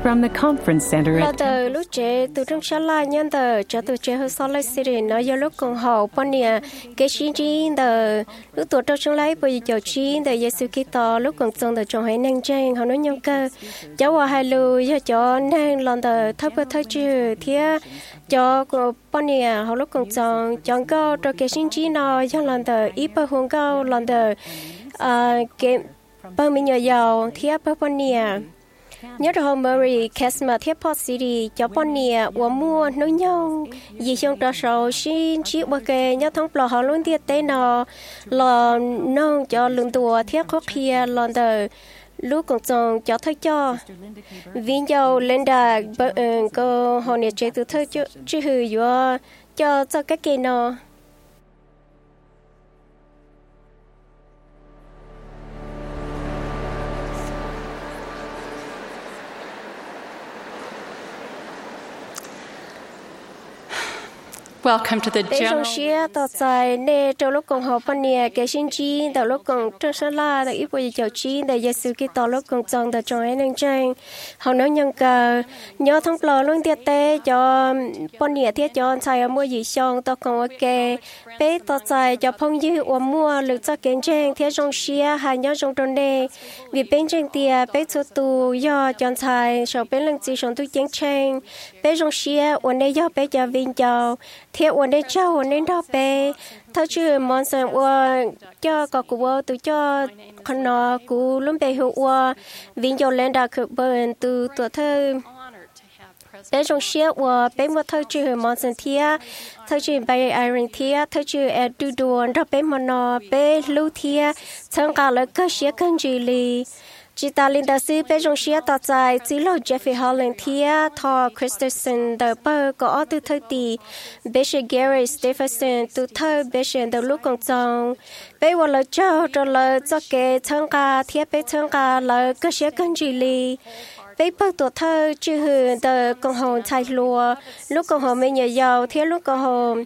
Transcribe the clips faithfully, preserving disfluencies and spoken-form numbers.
From the Conference Center là at từ lúc trẻ từ trong sáng lai nhân từ cho từ trẻ hơn sau lại City nó do lúc còn học bọn nè cái xin chi từ lúc tuổi trong sáng lai bây giờ chi từ Giêsu Kitô lúc còn trong từ trong hai năng trang họ nói nhau cơ cháu qua hai lưu cho cho năng lần từ thấp hơn thấp chứ thế cho bọn nè họ lúc còn trong chọn câu cho cái xin chi nó cho lần từ ít bao hôn câu lần từ cái bao mình nhờ giàu thế bao bọn nè nhớ rồi Mary Casma thiết Port City cho bọn nè của mua nối nhau gì trong đó sau xin chiếc bậc kề nhớ thông bò họ luôn tiết tế nó là nông cho lượng tuổi thiết khó kia lần đầu lúc còn chồng cho thấy cho vì giàu lên đà cô họ nè chế từ thôi chứ chứ hư cho cho cho cái kề nó Welcome to the Để trong general. xe tàu dài nè trong lúc còn học bên nè cái xin chi đầu lúc còn trong sân la tại ít bây giờ chi để Giêsu Kitô lúc còn trong tại trong ấy năng trang họ nói nhân cờ nhớ thông bò luôn tiết tế cho bên nè thiết cho xài ở mua gì xong tao còn ok bé tàu dài cho phong dư ở mua lực cho kiến trang thiết trong xe hay nhớ trong trong đây vì bên trang tia bé số tu do chọn xài sau bên lần chỉ trong tu kiến trang bé trong xe ở đây do bé cho viên giàu thế ổn định cho ổn định đó bé thao chứ món sản ua cho có cụ từ cho con nó cụ luôn bé hiệu ua viên dầu lên đã cực bền từ tuổi thơ bé trong xe ua bé mua thao chứ món sản thia thao chứ bé iron thia thao chứ ở du đuôn đó bé món nó bé lưu thia chẳng cả là cơ xe cần gì li chỉ ta linh đạo sư bé trong xe tàu dài chỉ lo Jeffrey Holland thia thọ Christensen từ bờ có từ thời tỷ bé sẽ Gary Stephenson từ thời bé sẽ từ lúc còn trong bé vào lời cho cho lời cho cái thằng cả thia bé thằng cả lời cơ sẽ cần gì li bé bậc tuổi thơ chưa hưởng từ con hồn thay lúa lúc con hồn mình nhờ giàu thia lúc con hồn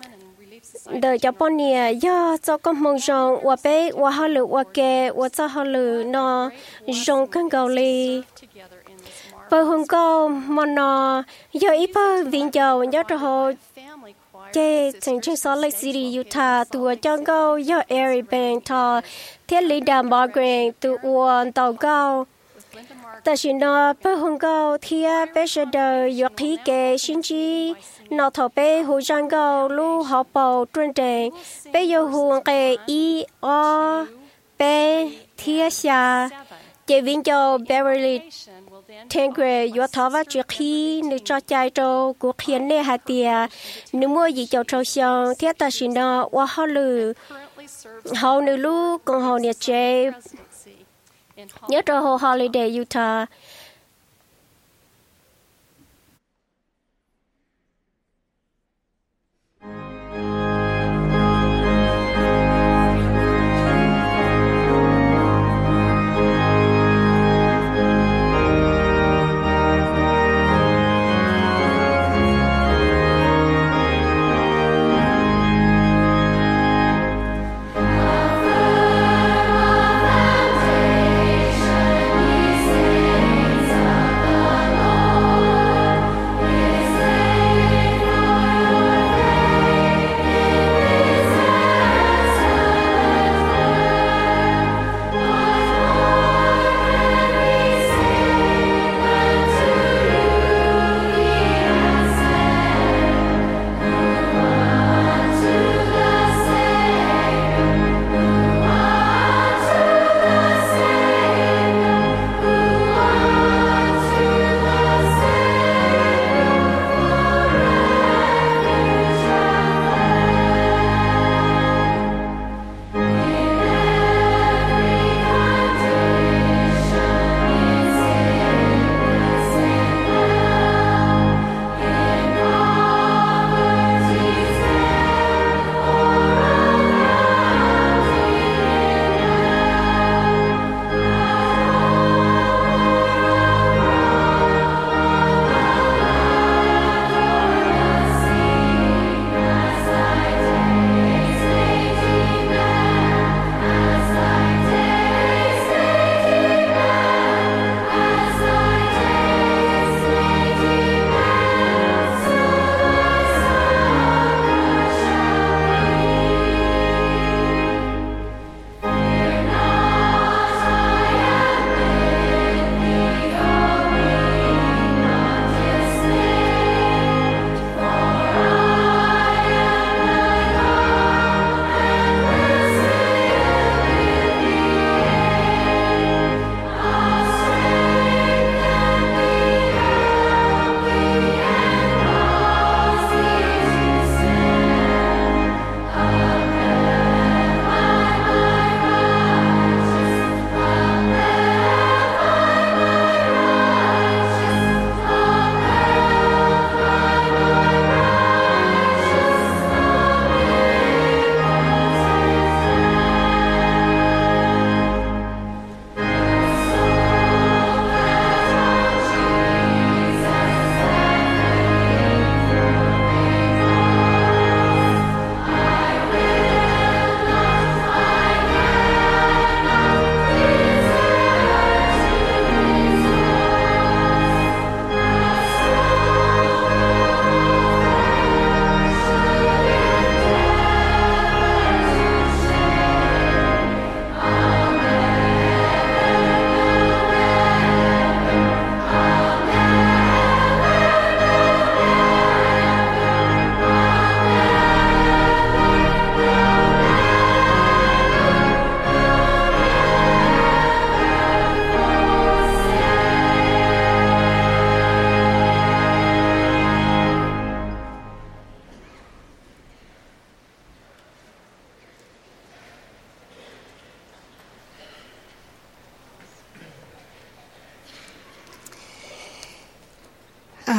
đời cho bọn nè do cho con mong rong và bé và họ lựa và kề và cho họ lựa nó rong cân gạo li bờ hồng cao mà nó do ít bờ viên giàu nhớ cho họ chơi thành trên Salt Lake City Utah từ trong gạo do Airy Bank thọ thiết lý đàm Margaret từ uốn tàu gạoแต่ฉันน่ะเพื่อหงเขาเทียเป้เสดยกที่แกชินจีนอทอเป้หูจังเขาลู่หอบเป่าตรนเดงเป้ยหงแกอีอเป้เทียชาเจวินโจเบเวอร์ลีเทงเกรยกทอว่าจุขีนึกจอใจโตกูเขียนเนหาเตียนึกมัวยีเจ้าโชชงเทียแต่ฉันน่ะว่าเขาลือเขานึกลู่กงเขาเนี่ยเจnhớ cho hồ Holiday Utah Foundation, he sings.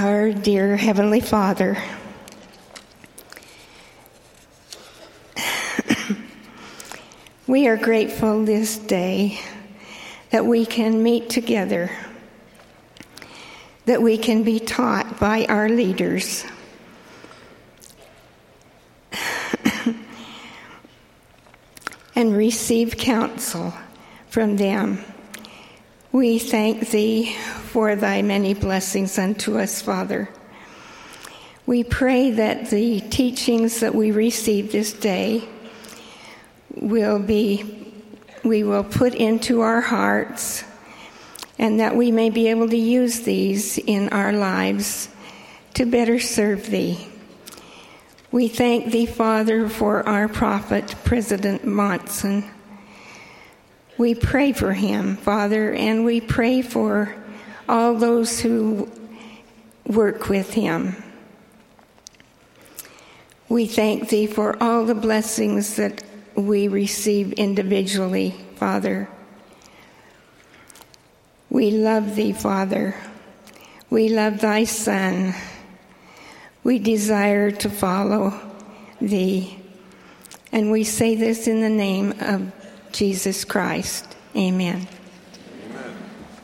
Our dear Heavenly Father, we are grateful this day that we can meet together, that we can be taught by our leaders, and receive counsel from them. We thank Thee for Thy many blessings unto us, Father. We pray that the teachings that we receive this day will be, we will put into our hearts, and that we may be able to use these in our lives to better serve Thee. We thank Thee, Father, for our prophet, President Monson. We pray for him, Father, and we pray for all those who work with him. We thank Thee for all the blessings that we receive individually, Father. We love Thee, Father. We love Thy Son. We desire to follow Thee. And we say this in the name of Jesus Christ. Amen. Amen.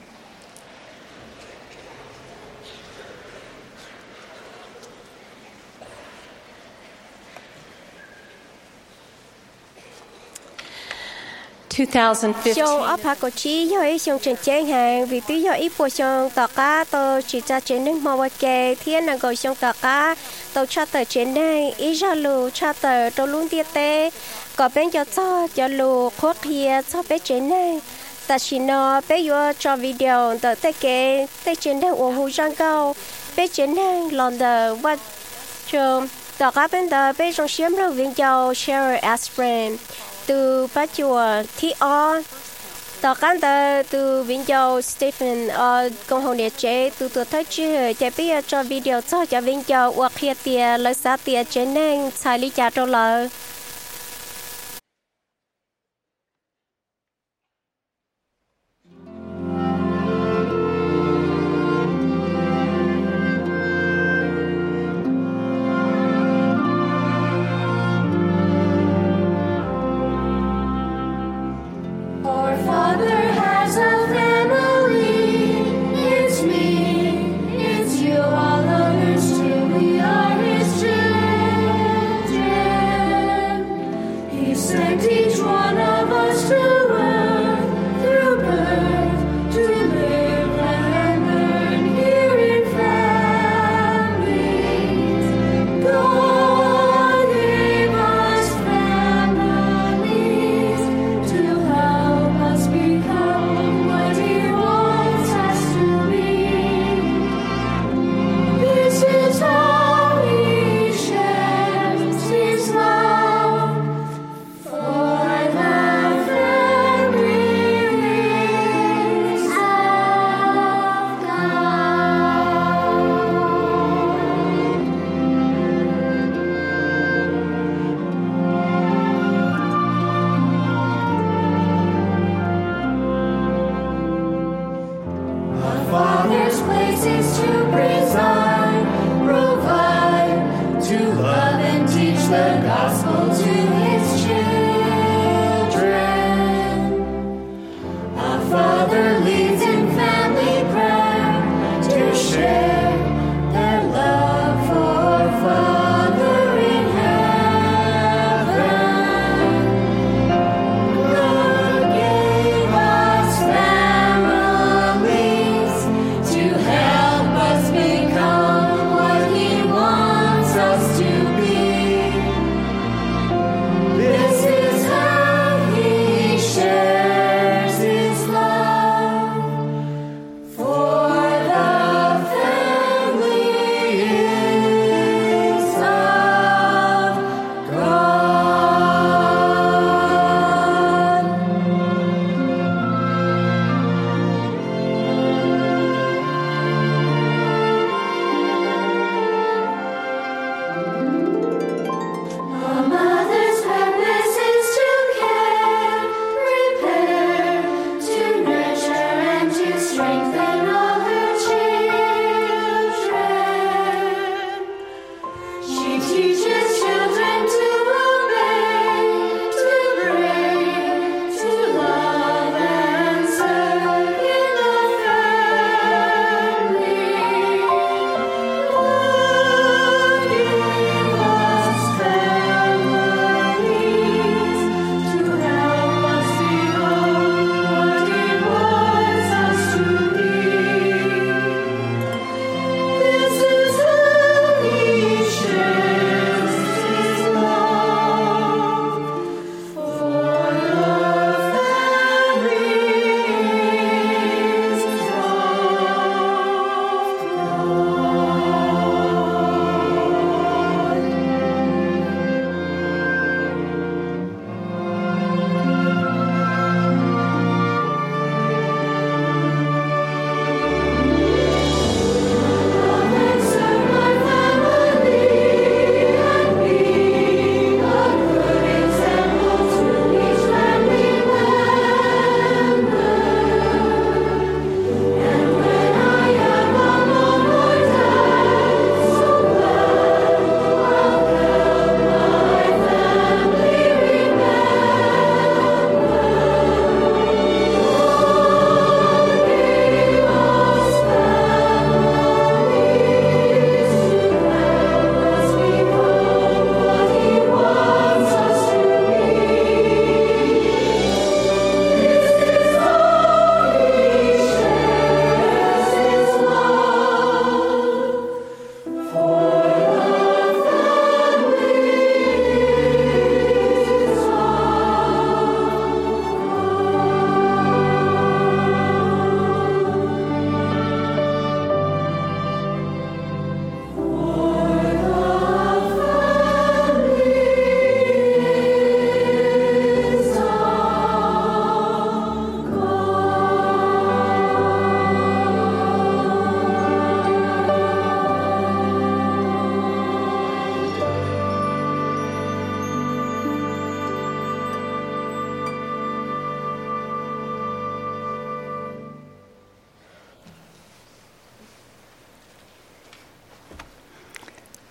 Xiong ở phá cổ chí do ý xiong trên chén hàng vì tí do ý bộ xiong tỏ cá tôi chỉ ra trên nước mò vật kê thiên là gọi xiong tỏ cá tôi cho tờ trên đây ý ra lù cho tờ tôi luôn tiết tế có bên cho cho cho lù khuất hìa cho bên trên đây ta chỉ nó bên vô cho video tờ tế kê tế trên đây ủng hộ răng cao bên trên đây lòng tờ vật trường tỏ cá bên tờ bên trong xiêm rồi viên châu share as friend từ bát chùa Thị O, tỏ cán tờ từ Vĩnh Châu Stephen ở công hội địa chế từ tuổi thất chứ chạy bây giờ cho video cho cho Vĩnh Châu hoặc kia tiền lấy giá tiền trên nên xài lý trả trâu lợ. Become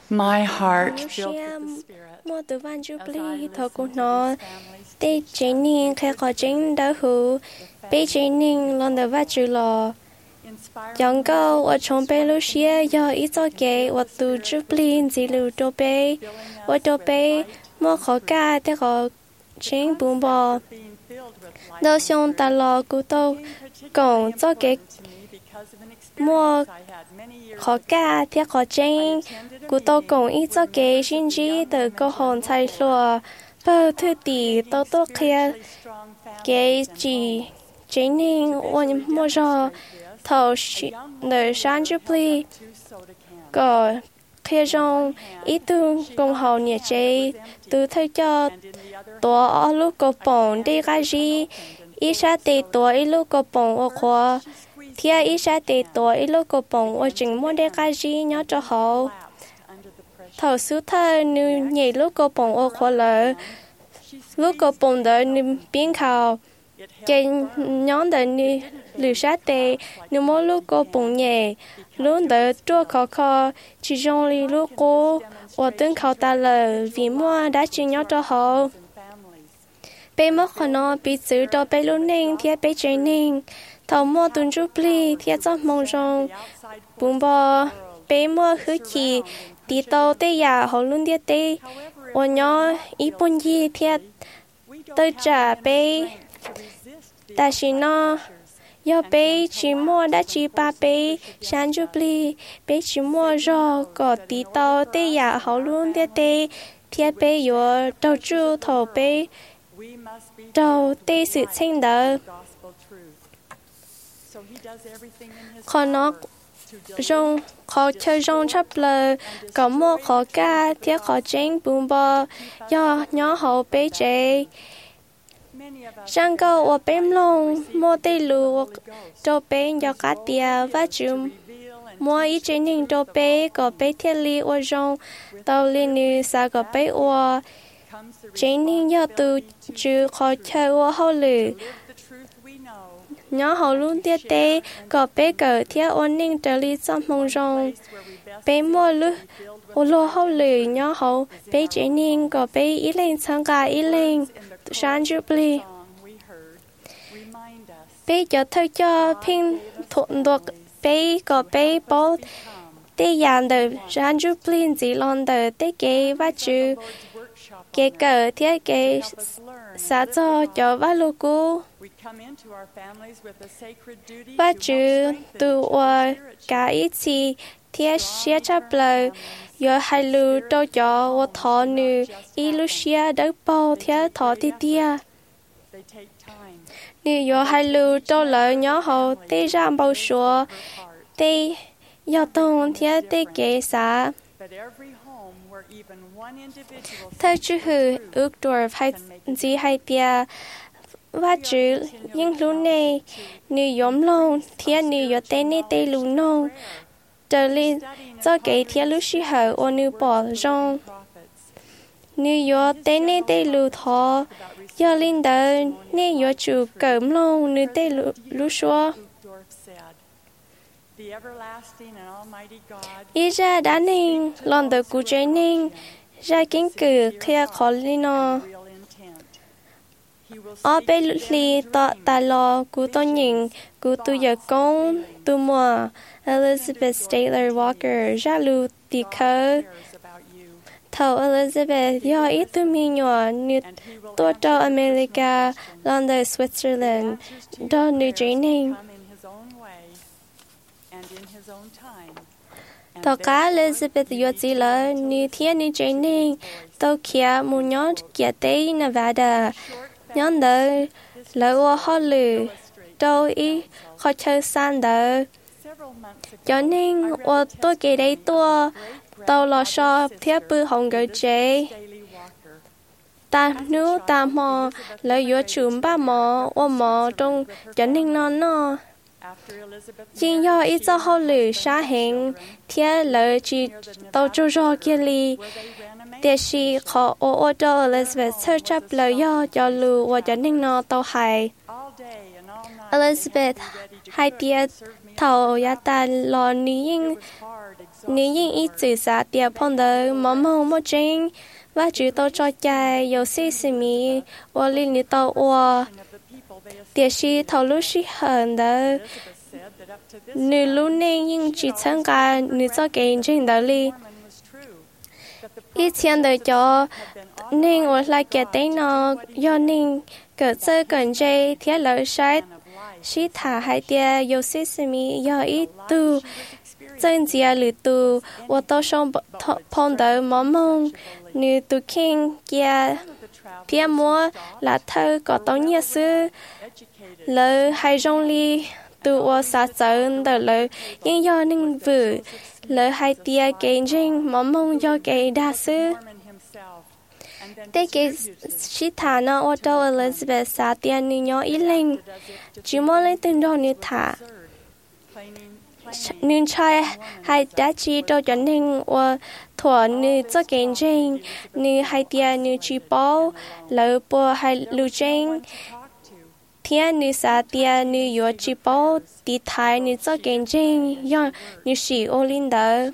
My heart Lúc filled xia with the Spirit mua từ van as I Jubilee thọ listened của to nó these families tê chế ninh khai khó chính đỡ hữu bê chế ninh lần đỡ vắt chữ lò inspiring dòng câu ở messages trong bê lúc from xia do ít cho kế ở từ Jubilee dì lưu đô bê ở đô bê mua khó ca tê khó chính bùn bò being filled with light đỡ xong ta lò cụ tô cổng cho kế to me because of an mua experience I had many years khó ca tê khó chính cụ tô cổng ít cho kế xin chí từ câu hồn thay lùa bơ thư tỷ tô tô kia strong family kế chỉ chế ninh ôn mua rò thầu đời sáng Jubilee two soda cans. có khi trong ý tư công hậu nhà chế từ thời cho tổ ở lúc có bổng đi ra gì ý sát tê tổ ý lúc có bổng ở khoa thia ý sát tê tổ ý lúc có bổng ở chính môn đi ra gì nhớ cho hậu thầu số thơ như nhảy lúc có bổng ở khoa lỡ lúc có bổng đỡ như biến khảo trên nhóm đỡ như lửa sát tê như mỗi lúc có bổng nhẹ luôn đỡ chua khó khó chỉ trong lý lúc cô ở tương khảo ta lỡ vì mua đã chỉ nhớ cho hậu bé mất khả năng bị giữ cho bé luôn nên thì bé chơi nên thầu mua tuần Jubilee thì cho mong rằng bún bò bé mua hứa chỉ đi tàu tây nhà họ luôn đi tây ở nhỏ ít bốn gì thì tới trả bé ta chỉ nó do bé chỉ mua đã chỉ ba bé sáng Jubilee bé chỉ mua rồi có đi tàu tây nhà họ luôn đi tây thì bé vừa đầu chú thầu bé đầu tây sự tranh đỡ còn nó rong khó chơi rong chấp lời có mua khó ca thiết khó tranh bùn bò do nhỏ hậu bé chế sang câu ở bên lông mua tây lù cho bên cho cá tia và chịu mua ít chế ninh cho bé có bé thiết lý ở rong tàu liên nữ sa có bé ở chế ninh do từ chữ khó chơi ở hậu lử nhỏ hậu luôn tiết tế có bé cỡ thiết ổn ninh trở lý trong mong rong bé mua lư ô lô hậu lử nhỏ hậu bé chế ninh có bé ít lên sang cả ít lên sáng Jubilee bé cho thôi cho pin thuận được bé có bé bố tê dàn đời sáng Jubilee chỉ lon đời tê kế và chữ kế cỡ thiết kế xã cho cho và lô cú và chữ từ ở cả ít chi thiết xia chấp lời giờ hai lưu đâu cho ở thọ nữ ý lưu xia đỡ bao thiết thọ tê tia nữ giờ hai lưu đâu lời nhỏ hậu tê ra bao số tê giờ tông thiết tê kế xã thay chữ hư ước đuổi hay gì hay tia và chữ những lúc này nữ nhóm lâu thiết nữ giờ tên này tê lưu nông trở lên do cái thiết lúc sĩ hở ô nữ bỏ rong nữ giờ tên này tê lưu thọ giờ linh đỡ nên giờ chủ cẩm lâu nữ tê lưu xóa ý ra đã nên lòng đời cụ chế nên ra kiến cử khi khó linh nó ở bên lì tọ tài lò cụ tôi nhìn cụ tôi giờ công tôi mùa Elizabeth Taylor Walker ra lưu tì khơ thầu Elizabeth do ít tôi mi nhỏ như tôi cho America London Switzerland đó nữ chế nên tàu cá Elizabeth yo chỉ là như thiên như chế nên tàu kia muốn nhớ kia tây Nevada nhớ đỡ lỡ qua họ lử đâu ý khó chơi san đỡ cho nên ở tôi kể đây tôi tàu lò shop thiết bự hồng gấu chế ta nữ ta mò lỡ yo chùm ba mò ở mò trong cho nên nó nó chính do ít cho họ lử xa hình thiết lỡ chỉ tàu cho cho kia li để chỉ khó ô ô cho Elizabeth sơ chấp lỡ do cho lù và cho nên nó tàu hài Elizabeth hai tia thầu ya ta lo ní nếu những ít chữ xã tiệp phong đời mong mong một trên và chữ tôi cho chạy yếu sĩ sĩ mi và linh lý tàu và tiệp sĩ thầu lúc sĩ hẳn đời nữ lúc nên những chỉ thân cả nữ cho kênh trên đời li ít tiền đời cho nên ở lại cái tên nó do nên cỡ chơi cần dây thiết lợi sai sĩ thả hai tia yếu sĩ sĩ mi do ít tu chân chia lử tu và tôi xong phong đời mong mong như tu kinh kia phía mua là thơ có tao nhiều sư lời hai rong ly tu và xa chân đời lời nhưng do nên vừa lời hai tia kênh trình mong mong do cái đa sư Thế cái sĩ thả nó ở đâu Elizabeth xa tiền như nhỏ ý linh chỉ muốn lên tên đồ như thả nên trai hai đã chỉ đâu cho nên và thua như cho kênh trình như hai tiền như chỉ bảo lỡ bố hai lưu trình thiên như xa tiền như yếu chỉ bảo đi thái như cho kênh trình do như sĩ ô linh đó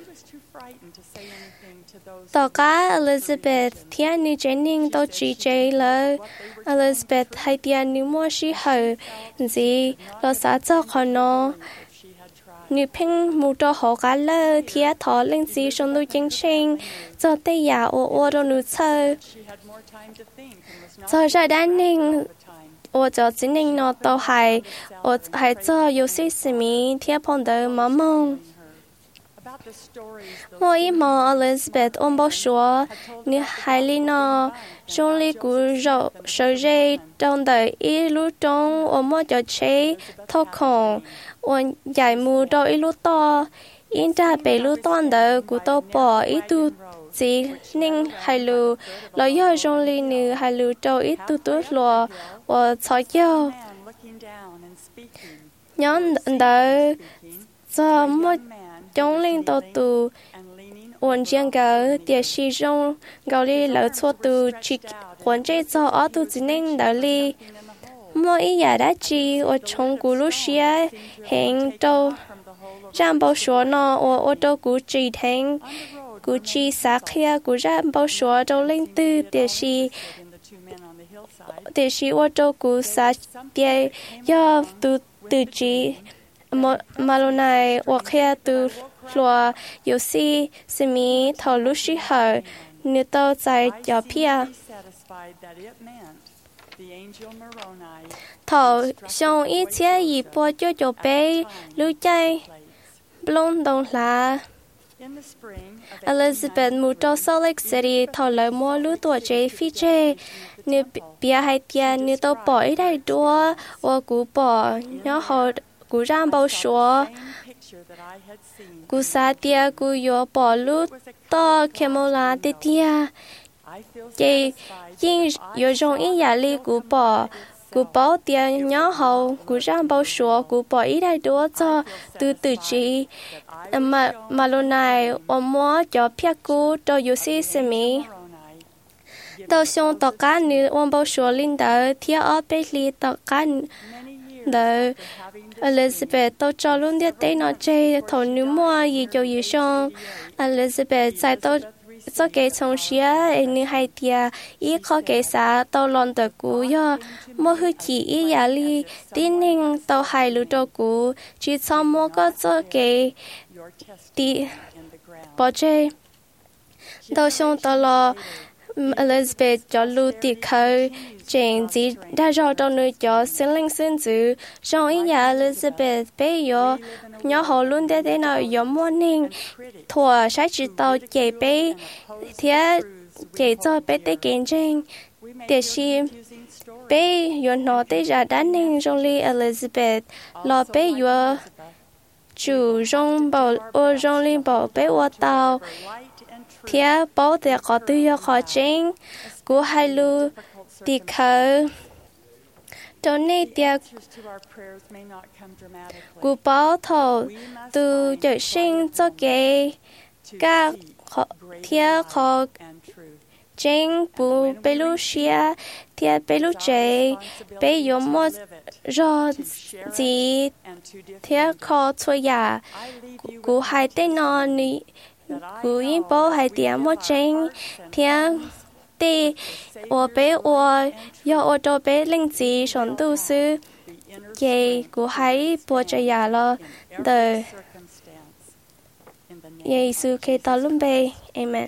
Tao cả Elizabeth thiên như Jennings tao chỉ chơi là Elizabeth hay thiên như mua sĩ hậu gì lo sao cho con nó như pin mua đồ họ cả lơ thiên thọ lên gì trong núi chính trình cho tây giả ô ô đồ núi chơi cho ra đan ninh ô cho chính ninh nó tao hay ô hay cho yêu sĩ sĩ mi thiên phong đời mong mong Mỗi mò Elizabeth ôm bao số như hai lý nó trong lý cú rộ sở dây trong đời ý lúc trong ôm mò cho chế thô khổng ôm giải mù đôi ý lúc to in ra bể lúc toàn đời cú tàu bỏ ý tu chỉ nên hai lù lo do trong lý nữ hai lù trâu ý tu tu lùa và cho dâu nhóm đời do một trong linh tàu tù ổn chiang gỡ địa sĩ trong gạo li lỡ cho tù chỉ quan chế cho ở tù chỉ nên đỡ li mỗi ý giả đã chi ở trong cú lúc xia hẹn đâu ram bao số nó ở ở đâu cú chỉ thành cú chỉ sát kia cú ram bao số đâu linh tư địa sĩ địa sĩ ở đâu cú sát địa do tù tự chỉ mà lúc này ở kia từ lúa yếu sĩ sĩ mi thầu lúc sĩ hở nếu tao tại cho phía thầu xong ít chia gì bỏ cho cho bé lúc chạy blond đồng là Elizabeth mua cho Salt Lake City thầu lại mua lúc tuổi trẻ phi chế nếu bia hay tiền nếu tao bỏ ít đây đua và cú bỏ nhỏ họ cú ram bao số cú sa tia cú yo bỏ lút to kemola tia tia chị nhưng yo trong ý giả li cú bỏ cú bỏ tia nhỏ hậu cú ram bao số cú bỏ ít đại đua cho từ từ chị mà mà lúc này ông mua cho phía cú cho yo si semi tao xong tao cá nữ ông bao số linh đỡ thiết ở bên li tao cá đỡ Elizabeth tôi cho luôn đi tới nó chơi thầu nữ mua gì cho gì xong Elizabeth sai tôi cho cái trong xía anh hay tia ý khó cái xã tôi lon từ cũ do mua hư chỉ ý giả li tin nên tôi hay lưu đồ cũ chỉ cho mua có cho cái đi bỏ chơi tôi xong tôi lo Elizabeth cho lưu tiệc khơi chuyện gì đã rõ trong nơi cho sinh linh sinh tử trong ý nhà Elizabeth bây giờ nhỏ họ luôn để thế nào giống mua nên thua sai chỉ tàu chạy bé thế chạy cho bé tới kiến trình để xem bé giờ nó tới ra đã nên trong ly Elizabeth lo bé giờ chủ trong bảo ở trong ly bảo bé ở tàu thế bảo để có tự do khó chính của hai lưu đi khơi cho nên tiệc của bảo thầu từ trời sinh cho cái các khó thiết khó trên bù bê lu xia thì bê lu chế bê yếu một rõ gì thì khó chua ya cú hai tên nó ni cú yên bố hai tiếng một trên thì thì ở bê ở do ở đó bê linh gì sống tu sư vậy cú hai bố cho ya lo đời Giêsu Kitô luôn bê amen.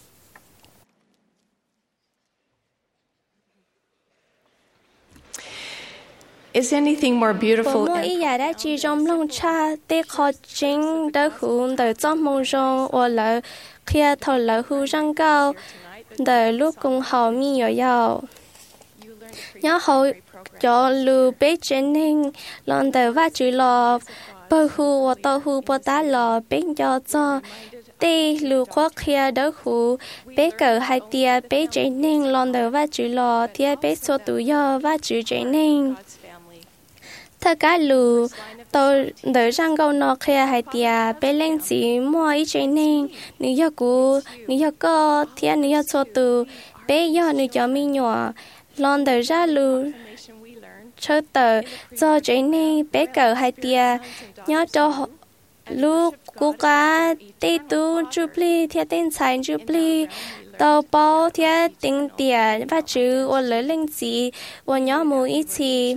Is anything more beautiful? Mỗi ý giả đã chỉ trong lòng cha để khó chính đã hướng đời trong mong rong or lỡ khi thầu lỡ hư răng cao đời lúc cùng hậu mi ở giàu nhớ hậu cho lưu bế trên hình lòng đời và chữ lò bơ hư or tàu hư bơ tá lò bên cho cho tê lưu khoác kia đỡ hư bế cờ hai tia bế trên hình lòng đời và chữ lò tia bế số tủ do và chữ trên hình tất cả lù tôi đỡ răng câu nó kia hai tia bé lên chỉ mua ít trên nên nếu như cũ nếu như có thì nếu như số từ bé do nếu cho mình nhỏ lon đỡ ra lù chơi tờ cho trên nên bé cỡ hai tia nhớ cho lúc cố cá tê tu jubilee thì tên sai jubilee tàu bao thì tính tiền và chữ ở lấy lên chỉ ở nhỏ mua ít thì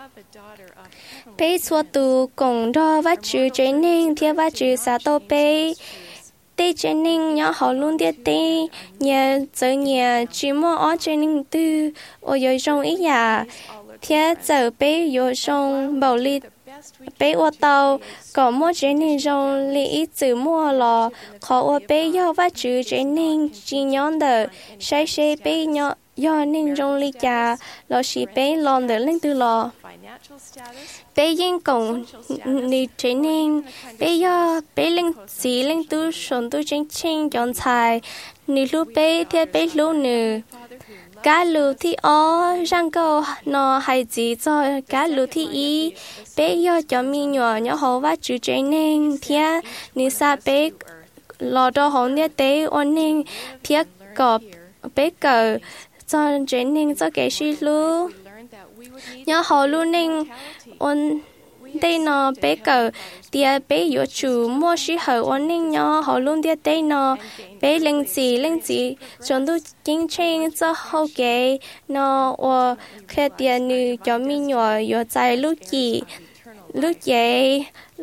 bé xua tu cùng đó vắt chữ trên ninh theo vắt chữ xã tô bé tê trên ninh nhỏ họ luôn tiết tê nhà giờ nhà chỉ mua ở trên ninh tư ở dưới trong ý nhà theo giờ bé dưới trong bảo lý bé ở tàu có mua trên ninh trong lý ít chữ mua lò khó ở bé do vắt chữ trên ninh chỉ nhón đỡ sai sai bé nhỏ do ninh trong lý trà lò xì bé lon đỡ lên từ lò bé yên cộng ni trên ninh bé do bé linh sĩ linh tu sống tu chính chính chọn tài ni lu bé theo bé lu nữ cá lu thì ó răng câu nó hay gì cho cá lu thì ý bé do cho mi nhỏ nhỏ hậu và chữ trên ninh theo ni sa bé lò đo hậu nia tế ôn ninh theo cọp bé cờ cho trên ninh cho cái gì lu nhớ họ luôn ninh ôn đây nó bé cờ tia bé yếu chủ mua sĩ hở ôn ninh nhớ họ luôn tia đây nó bé linh gì linh gì chúng tôi chính tranh cho hậu kế nó ở khi tia nữ cho mình nhỏ yếu dài lúc gì lúc vậy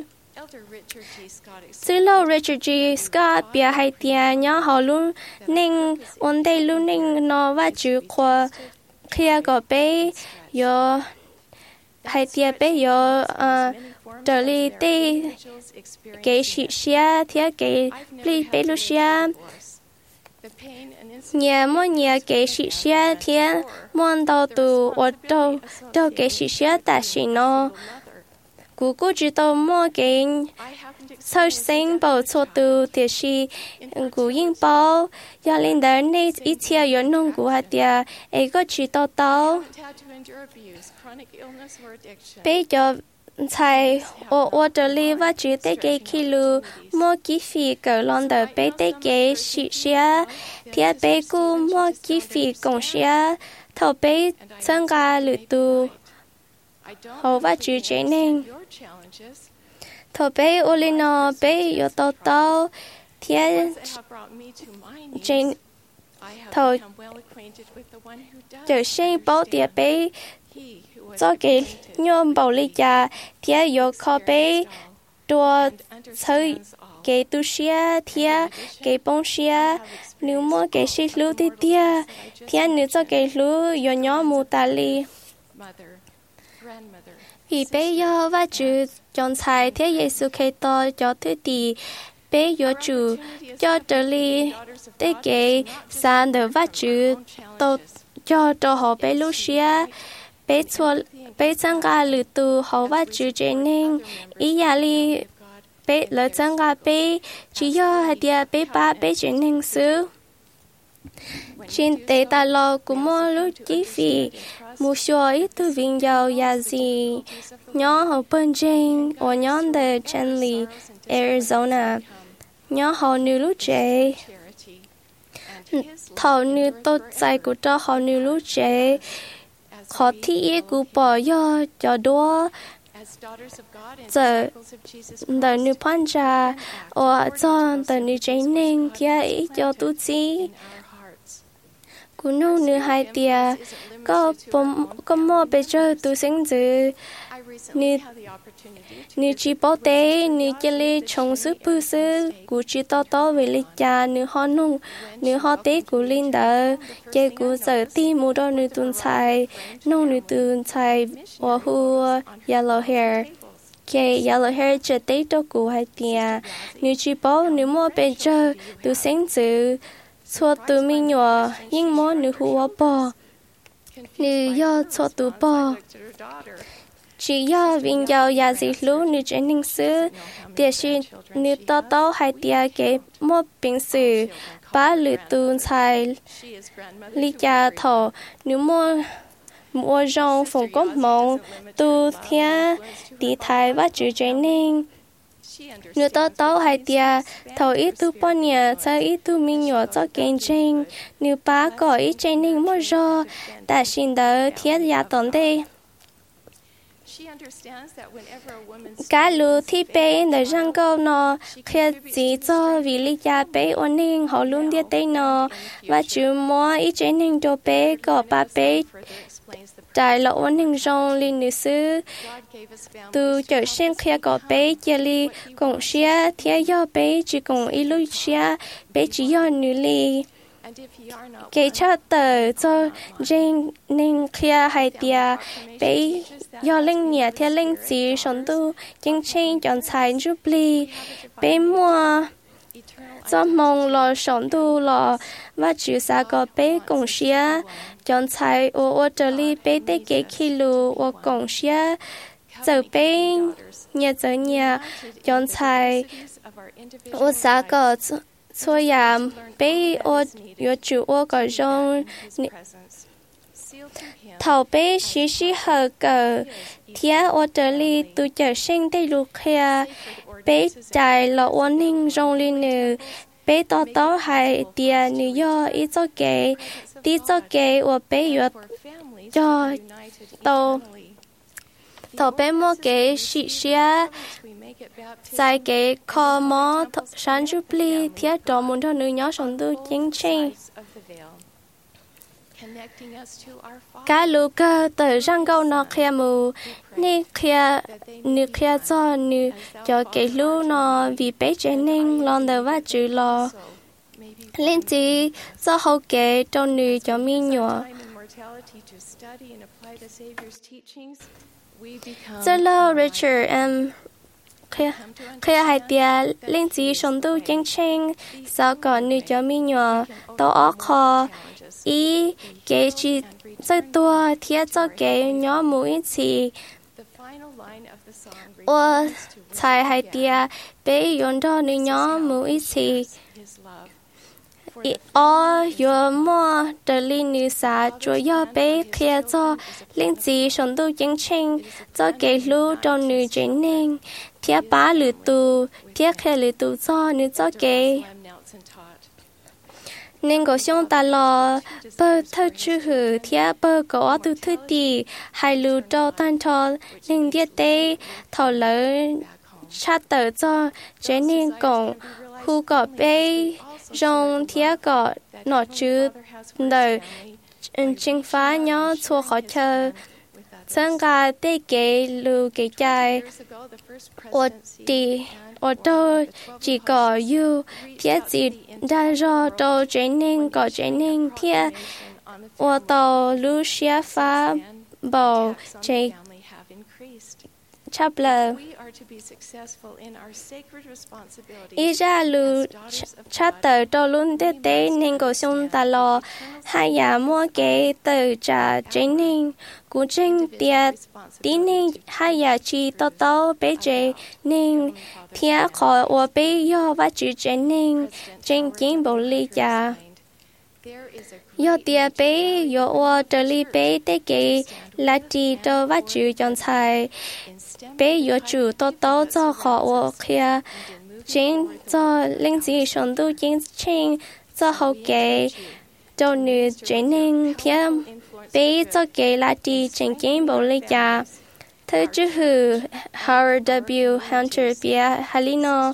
Sư lâu Richard G. Scott bia hai tia nhớ họ luôn ninh ôn đây luôn ninh nó và chữ khoa khi có bé yo hai tia bé yo trở li tê cái sĩ xia theo cái pli bé lu xia nhà mua nhà cái sĩ xia theo mua đầu từ ở đâu đâu cái sĩ xia ta sĩ nó cú cú chỉ tao mua cái sau sinh bảo cho từ thì si cú yên bảo giờ lên đó này ít chia yo nông cú hạt tia ấy có chỉ tao tao bây giờ thầy ở ở đây li và chỉ tới cái kilo mua kỹ phí cỡ lon đó bây tới cái sĩ xia thì bây cú mua kỹ phí công xia thầu bây增加lực度hậu và chữ chế nên thầu bé Olino bé yo tao tao thiên trên thầu trở sinh bảo tiệt bé cho cái nhôm bảo lý cha thiên yo khó bé đua chơi cái tu sửa thiên cái bông sửa nếu mua cái xí lú thì thiên thiên nếu cho cái lú yo nhỏ mù ta li vì bé yo và chữ chọn sai thế Giêsu Kitô cho thứ tỷ bé yo chủ cho trở li để cái san được và chữ to cho cho họ bé Lucia bé chua bé sang ga lử tu họ và chữ trên nên ý ya li bé lỡ sang ga bé chỉ yo hay dia bé ba bé trên nên sư trên tế ta lo cũng mua lúc chi phí một số ít từ viên giàu ya gì nhỏ họ bên trên ở nhóm de Chandler Arizona nhỏ họ nữ lúc trẻ thầu như tốtใจcủa cho họ như lúc trẻ khó thi của bỏ do cho đua giờ đời như pan trà ở cho đời như trái nên thì cho tu sĩ cú nô như hai tia có bom có mua bây giờ tu sinh dự như như chỉ bảo tế như chỉ lấy trồng sức bự sức cú chỉ to to về lịch cha như họ nung như họ tế cú linh đỡ chơi cú giờ ti mua đó như tuần sai nông như tuần sai và hu yellow hair cái yellow hair chơi tế đó cú hai tia như chỉ bảo như mua bây giờ tu sinh dự cho tu mình nhỏ nhưng mua như hùa bò như do cho tu bò chỉ do viên giàu nhà gì lú như trên hình sư địa chỉ như to to hai tia cái mua bình sử ba lử tuôn xài lý gia thọ như mua mua rong phòng cốt mộng tu thia đi thái và chữ trên hình nếu to to hai tia thầu ít tu bao nhiêu sao ít tu mình nhỏ cho kinh doanh nếu ba có ít trên hình mua rong đã xin đỡ thiết gia tồn đây cả lũ thi béในร่างก็นอแค่จีจ่อวิลิยาเป้วันนึงเขาลุ้นเดียเต้นอว่าจูมัวอีเจนึงโดเป้ก็ปาเป้จ่ายละวันนึงจงลินซื้อตูเจอเช่นแค่ก็เป้เจลีกงเชียเทียย่อเป้จีกงอีลุเชียเป้จีย่อนุลีcái cha tờ cho riêng nên kia hai tia bé do linh nhà theo linh chỉ sống tu chính trên chọn sai giúp li bé mua cho mong lo sống tu lo và chữ sa có bé cùng xia chọn sai ô ô trở li bé tế kế khi lu ô cùng xia giờ bé nhà giờ nhà chọn sai ô sa có所以啊，俾我要住我個種頭俾時時候個貼我這裡都就生的路客，俾在落我寧中裡呢，俾到到係啲你要一做嘅，啲做嘅我俾要做到。頭俾我嘅時時啊，在嘅課模sản giúp li thiết đó muốn cho nữ nhỏ sống tu chính trình cả lũ cơ tới răng câu nó kia mù nè kia nữ kia cho nữ cho cái lũ nó vì bé trẻ nên lon đầu và chữ lo lên chỉ cho hậu kế cho nữ cho mi nhỏ giờ lo Richard em khi khi hai tia linh chỉ sống tu chân chân sau còn nữ cho mi nhỏ tao ở kho ý cái chỉ最多贴着给nhỏ mũi chỉ我才hai tia被用到女nhỏ mũi chỉ ở yo mua的linh nữ xã主要被贴着linh chỉ sống tu chân chân cho cái lũ trong nữ chân nên thiết bá lử tù thiết khe lử tù cho nữ cho cái nên có xong ta lo bơ thơ chữ hử thiết bơ có từ thứ tỷ hai lử cho tan cho nên thiết tế thảo lớn chát tờ cho chế nên cổng khu cỏ bê rong thiết cỏ nọ chữ đời chính phá nhỏ chua khó chờ sân gà tê kế lù kế chai ở đi ở đâu chỉ có you thiết gì ra rõ đâu chế nên có chế nên thiết ở đâu lù xia phá bầu chế chắp lờ ý ra lù chát tờ đâu luôn tê tê nên có xong ta lo hai nhà mua kế tờ trả chế nên cú tranh tiệt tí nên hai nhà chi to to bé chế nên thiết khỏi ở bé do và chữ chế nên tranh chính bộ ly trả do tiệt bé do ở trở ly bé tê kế là chỉ cho và chữ chọn sai bé do chủ to to cho khỏi ở kia chính cho linh dị sống tu chính chính cho hậu kế cho nữ chế nên thêm bé cho kế là đi trên kiến bộ lý gia thứ chữ hư Howard W. Hunter bia Halino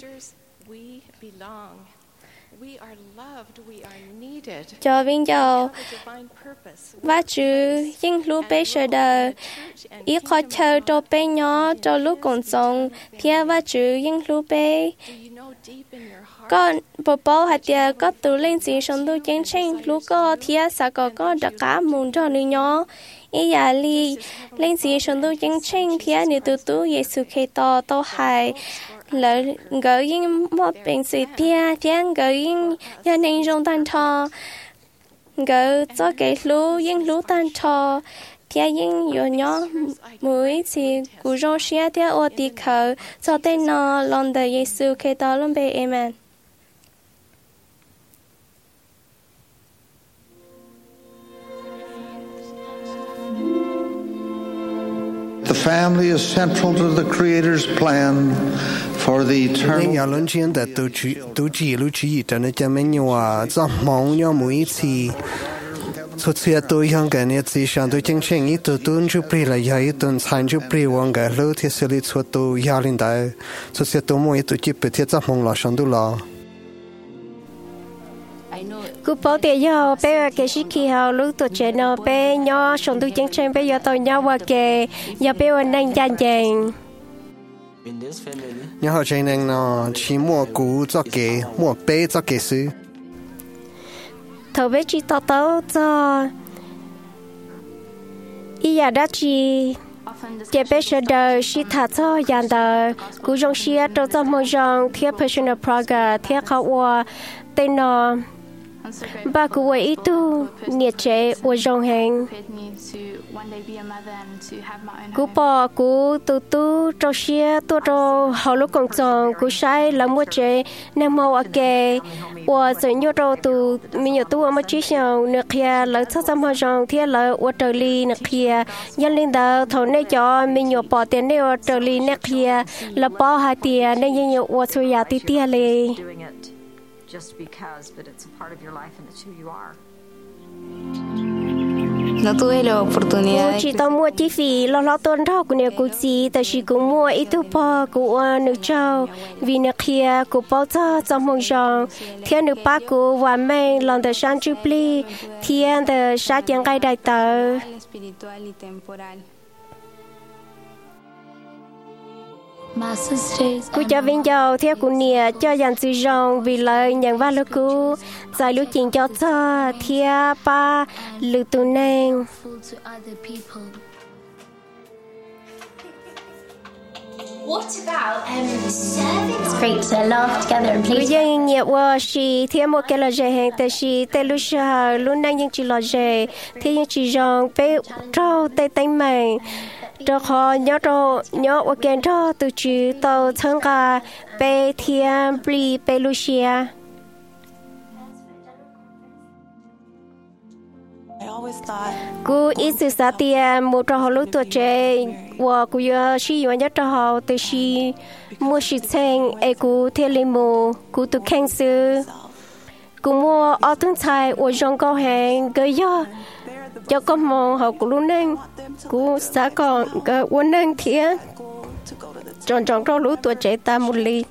cho viên dầu và chữ những lúc bé sợ đời ý khó chờ cho bé nhỏ cho lúc còn sống phía và chữ những lúc bé con bộ bao hạt tiền có từ lên gì sống tu chiến tranh lúc có phía xã có có đặc cả muốn cho nữ nhỏ ý giả li lên gì sống tu chiến tranh phía nữ tu tu Giêsu Kitô tô hài là gửi những một bệnh sĩ phía phía gửi những gia đình trong tan thọ gửi cho cái lũ những lũ tan thọ phía những nhỏ nhỏ mũi thì cú rong xia phía ô tì khờ cho tên nó lòng đời Giêsu Kitô luôn bề amen. The family is central to the Creator's plan for the eternal. Nên nhà lớn chiến đã tu chỉ tu chỉ lưu chỉ cho nên cho mình nhiều à, cho mong nhau mỗi次xuất hiện tôi hàng cái này chỉ sang tôi chính chính ít tôi tuân chụp bì là vậy tuân sản chụp bì hoàng cái lưu thì xử lý xuất tôi gia đình đại xuất hiện tôi mỗi tôi chỉ biết thiết cho mong là sang tôi là cú bảo tiền nhau bé cái gì khi họ lúc tuổi trẻ nó bé nhỏ sống tu chiến tranh bé giờ tôi nhau và cái giờ bé vẫn đang gian dàng nhà họ chơi nên nó chỉ mua cũ cho cái mua bé cho cái sự thầu bé chỉ tao tao cho ý giờ đã chỉ cái bé sẽ đời chỉ thà cho dàn đời cú trong xia trong trong môi trường theo personal progress theo khảo qua tên nó ba cụ ấy tu nhiệt chế ở trong hàng cụ bỏ cụ tu tu cho xia tu cho họ lúc còn chồng cụ sai làm một chế nên mau ở kề và rồi nhớ đâu tu mình nhớ tu mà chỉ sao nước kia lấy cho trong họ trong thì lấy ở trời li nước kia nhân lên đó thầu này cho mình nhớ bỏ tiền này ở trời li nước kia là bỏ hai tiền nên nhớ ở suy giả tí tiền li just because, but it's a part of your life and it's who you are. No tuve la oportunidad. Chỉ tao mua chi phí lo lo tuần đó của nhà cô chị, tại chỉ cũng mua ít thứ bao của nước châu, vì nước kia của bao giờ trong mong rằng thiên nước ba của và mình làm được sáng chụp ly, thiên được sáng chẳng cái đại tờ. Cô cho viên dầu theo cô nia cho dàn sự rong vì lời nhận va lô cô giải lưu trình cho cho theo ba lưu tu neng What about um, serving? It's great to laugh together and play. Bây giờ nhiều quá chị theo một cái lời hẹn tại chị tại lúc sau luôn đang những chị lời thì những chị rong bé trâu tay tay mày cho họ nhớ cho nhớ ở kênh cho từ chữ tàu thân cả bé thiên bì bé Lucia. Cô ít sự sát tiền một trò lúc tuổi trẻ và cô nhớ chỉ nhớ nhất cho họ từ khi mua sự thành ấy cô theo lên mồ cô từ khen sư cô mua ở tương thái ở trong câu hẹn cái do cho con mong họ cũng luôn nên cũng sẽ còn cái quân nên thiệt chọn chọn cho lũ tuổi trẻ ta một ly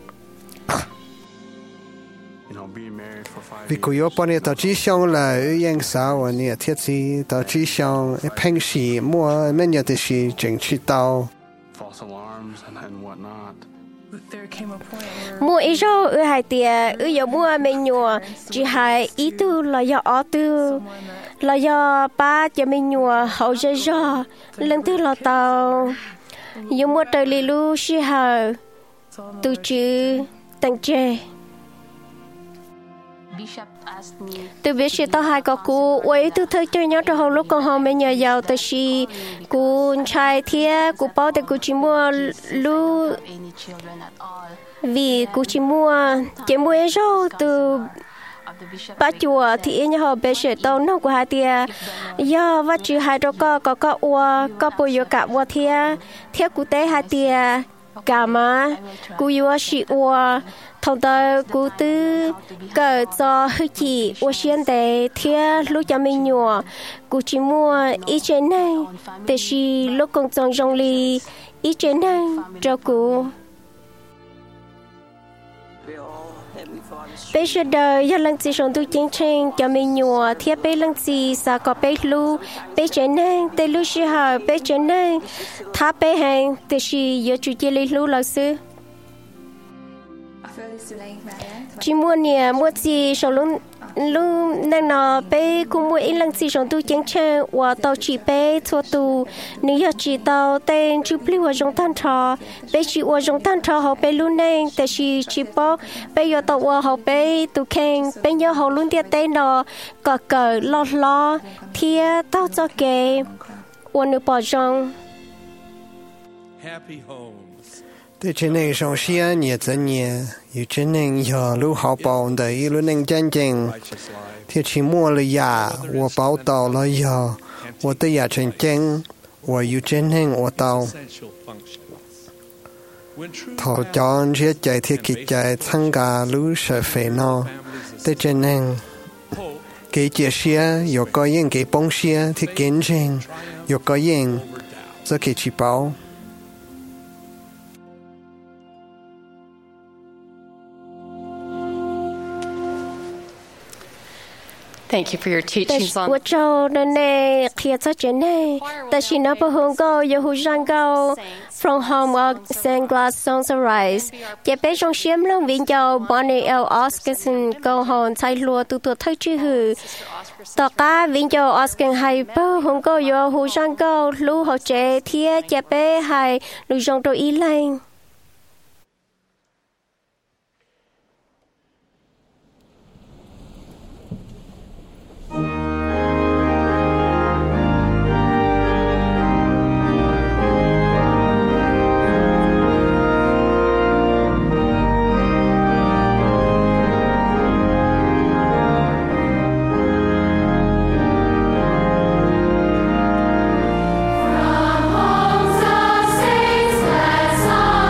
vì cô yếu bọn này tao chỉ xong là yên sao và nè thiết gì tao chỉ xong phanh xì mua mấy nhà thì xì chỉnh chỉ tao mua ít rồi ở hai tiệt ở giờ mua mình nhua chỉ hai ít tu là do ở tu là do ba cho mình nhua hậu giờ do lần thứ là tao dùng mua trời lì lu xí hờ tu chữ tăng tre từ biết sẽ tao hai có cô ấy từ thời chơi nhớ cho hậu lúc con họ mình nhờ giàu từ khi cô trai thiê cô bảo để cô chỉ mua lu vì cô chỉ mua chỉ mua rau từ ba chùa thì nhà họ bé sẽ tao nó của hai tia do và chữ hai đó có có có ua có bồi dưỡng cả ua thiê thiê cụ tế hai tia cả mà cú yêu sĩ ua thông ta cú tư cờ cho hơi chỉ ua xiên để thia lúc cho mình nhua cú chỉ mua ít trên này để chỉ lúc công trong trong ly ít trên này cho cú bây giờ đời giờ lần gì sống tu chính trình cho mình nhua thia bây lần gì sa có bây lu bây trên này để lu chỉ hà bây trên này thà bây hàng để chỉ giờ chú chỉ lấy lu là sư chỉ mua nè mua gì sống luôn luôn nên nó bây cũng mua ít lần gì sống tu chính trình và tàu chỉ bây thua tu nếu giờ chỉ tàu tên chụp lưu ở trong tan trò bây chỉ ở trong tan trò họ bây luôn nên để chỉ chỉ bỏ bây giờ tàu ở họ bây tu khen bây giờ họ luôn tiệt tên nó cờ cờ lo lo thia tao cho kề ở nơi bỏ trong thế cho nên trong xe nhiều dân nhiều, yêu cho nên giờ lúc họ bảo để yêu lúc nên chân chính, thì chỉ mua là giả, và bảo tàu là giờ, và tới giả chân chính, và yêu cho nên và tàu. Thọ chọn chia chạy thì kỳ chạy tham gia lúc sẽ phải nó, thế cho nên cái chia sẻ, yêu có những cái bông sẻ thì kiến trình, yêu có những rất cái chỉ bảo. Thank you for your teachings on. What cho nên này khi cho chuyện này, ta chỉ nói bao hôm go, yêu hú răng go, from home of Saint Glass songs arise. Chỉ bé trong xiêm lông viên châu Bonnie L. Oscarson go home thay lúa từ từ thay chữ hư. Tất cả viên châu Oscar hay bao hôm go yêu hú răng go, lú họ trẻ thia chỉ bé hay lú trong đồ ý lên. Song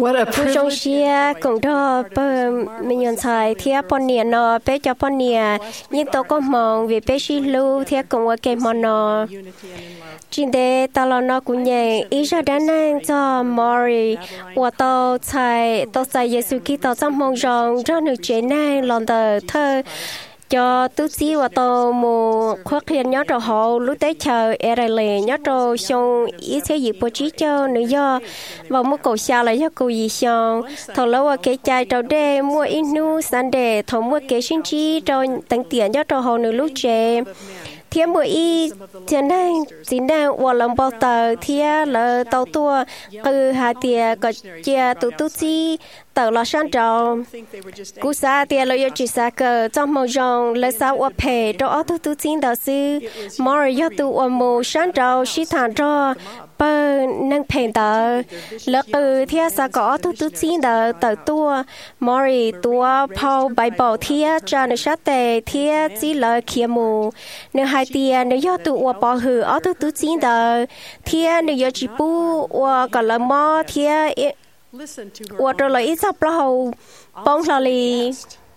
ผู้ชงเชียของดอเปิมมีเงินใช้เทียปนเนียนอเปจปนเนียยิ่งโตก็มองวิเปชิลูเทียกงว่าเกมอนอจินเดตลอดนกุญแจอีจาดันนังจอมอรีว่าโตใช้โตใช้เยซูคิโตจำมองจงจอหนึ่งเจนังลอนเดอเธอcho tu sĩ và tôi mù khoác hiện nhớ rồi họ lúc tới chờ ở đây lệ nhớ rồi xong ý sẽ dịp bố trí cho nữ do và mua cầu xa lại cho cầu gì xong thầu lâu ở cái chai trâu đê mua ít nu san đề thầu mua cái sinh chi rồi tăng tiền nhớ rồi họ nữ lúc trẻ thiên mỗi y thiên đang chính đang và làm bao tờ thiên là tàu tua từ hà tiề có chia từ tu sĩ tờ là sang trâu cú sa tiề là chỉ sa cờ trong màu rồng là sao ở phe cho ở tu tu sĩ đạo sư mồi do tu ở màu sang trâu sĩ thản cho bơ nâng phèn tờ là từ thiên sa có tu tu sĩ đạo tờ tua mồi tua phao bài bảo thiên cho nó sát tề thiên chỉ là kia mù nếu hai tia nếu do tu ở bảo hử ở tu tu sĩ đạo thiên nếu do chỉ bu ở cả là mò thiênว่าเราเลยอีสับเราป้องเราเลย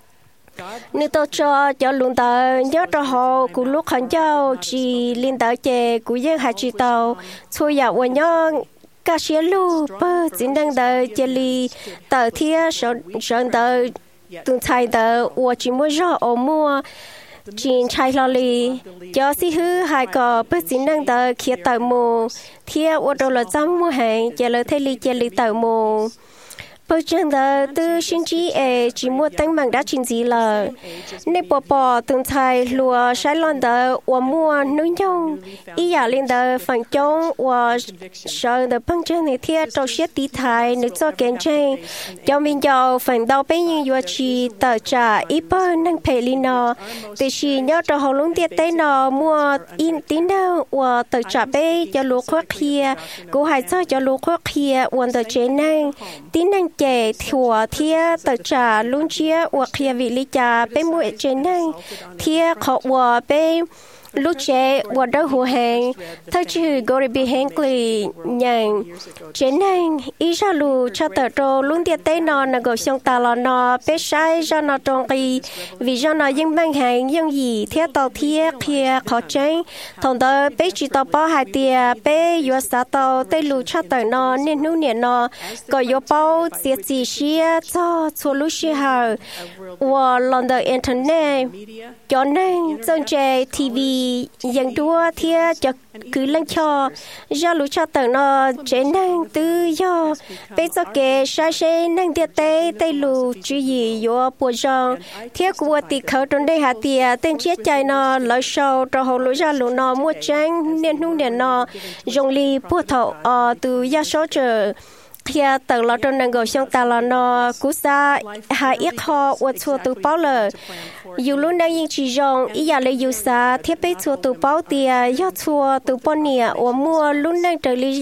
nếu tôi cho cho luôn tờ nhớ cho họ của lúc hắn cháu chỉ liên tờ chè của dân hai chị tàu xui dạo của nhau cả xe lu bơ chính đang tờ chè li tờ thia sơn sơn tờ từng thay tờ và chỉ mua rõ ở mua chính trai lo li cho xí hư hai cò bớt chính đang tờ kia tờ mù thia và rồi là trăm mua hàng chè lời thay li chè li tờ mù bây giờ đó từ sinh trí ấy chỉ mua tăng bằng đã chính gì là nên bỏ bỏ từng thay lúa sai lon đó và mua nuôi nhung ý giả lên đó phản chống và sợ đó bằng chân này thiệt trong xét tí thay nước cho kén chân cho mình giàu phản đầu bên như vừa chỉ tờ trả ít bơ năng phê li nó từ khi nhớ cho họ luôn tiệt tay nó mua in tín đâu và tờ trả bé cho lúa khoác kia cô hãy cho cho lúa khoác kia hoàn tờ chế năng tín năng chế thua thia tờ trà luôn chia hoặc kia vị lý trà bên mũi trên này thia khó hòa bên lúc trẻ và đau hồ hàng thay chữ gọi bị hẹn lì nhàng trên này ý ra lù cho tờ trâu luôn tiệt tay nó là gọi xong ta là nó bé sai ra nó trong kỳ vì ra nó những băng hàng những gì thiết tàu thiết kia khó tránh thằng đó bé chỉ tàu bao hai tia bé vừa xả tàu tay lù cho tờ nó nên nu niệm nó gọi vô bao diệt gì xia cho cho lúc xia hở và lần đầu internet cho nên dân trẻ ti vi dân đua thia cho cứ lên cho do lũ cho tờ nó chế năng tư do bây giờ kể sai sai năng tiệt tê tê lũ chú gì vô bùa rong thia của tì khẩu trong đây hạt tìa tên chết chạy nó lợi sâu cho hồ lũ ra lũ nó mua trắng nên hung đèn nó dùng ly bùa thầu ở từ gia số trở kia tờ lọ trong năng gọi xong ta là nó cú sa hai ít họ và chùa từ bao lờ dù luôn đang yên chỉ rong ý giờ lấy dù sa thiết bị chùa từ bao tia do chùa từ bao nia và mua luôn đang trở đi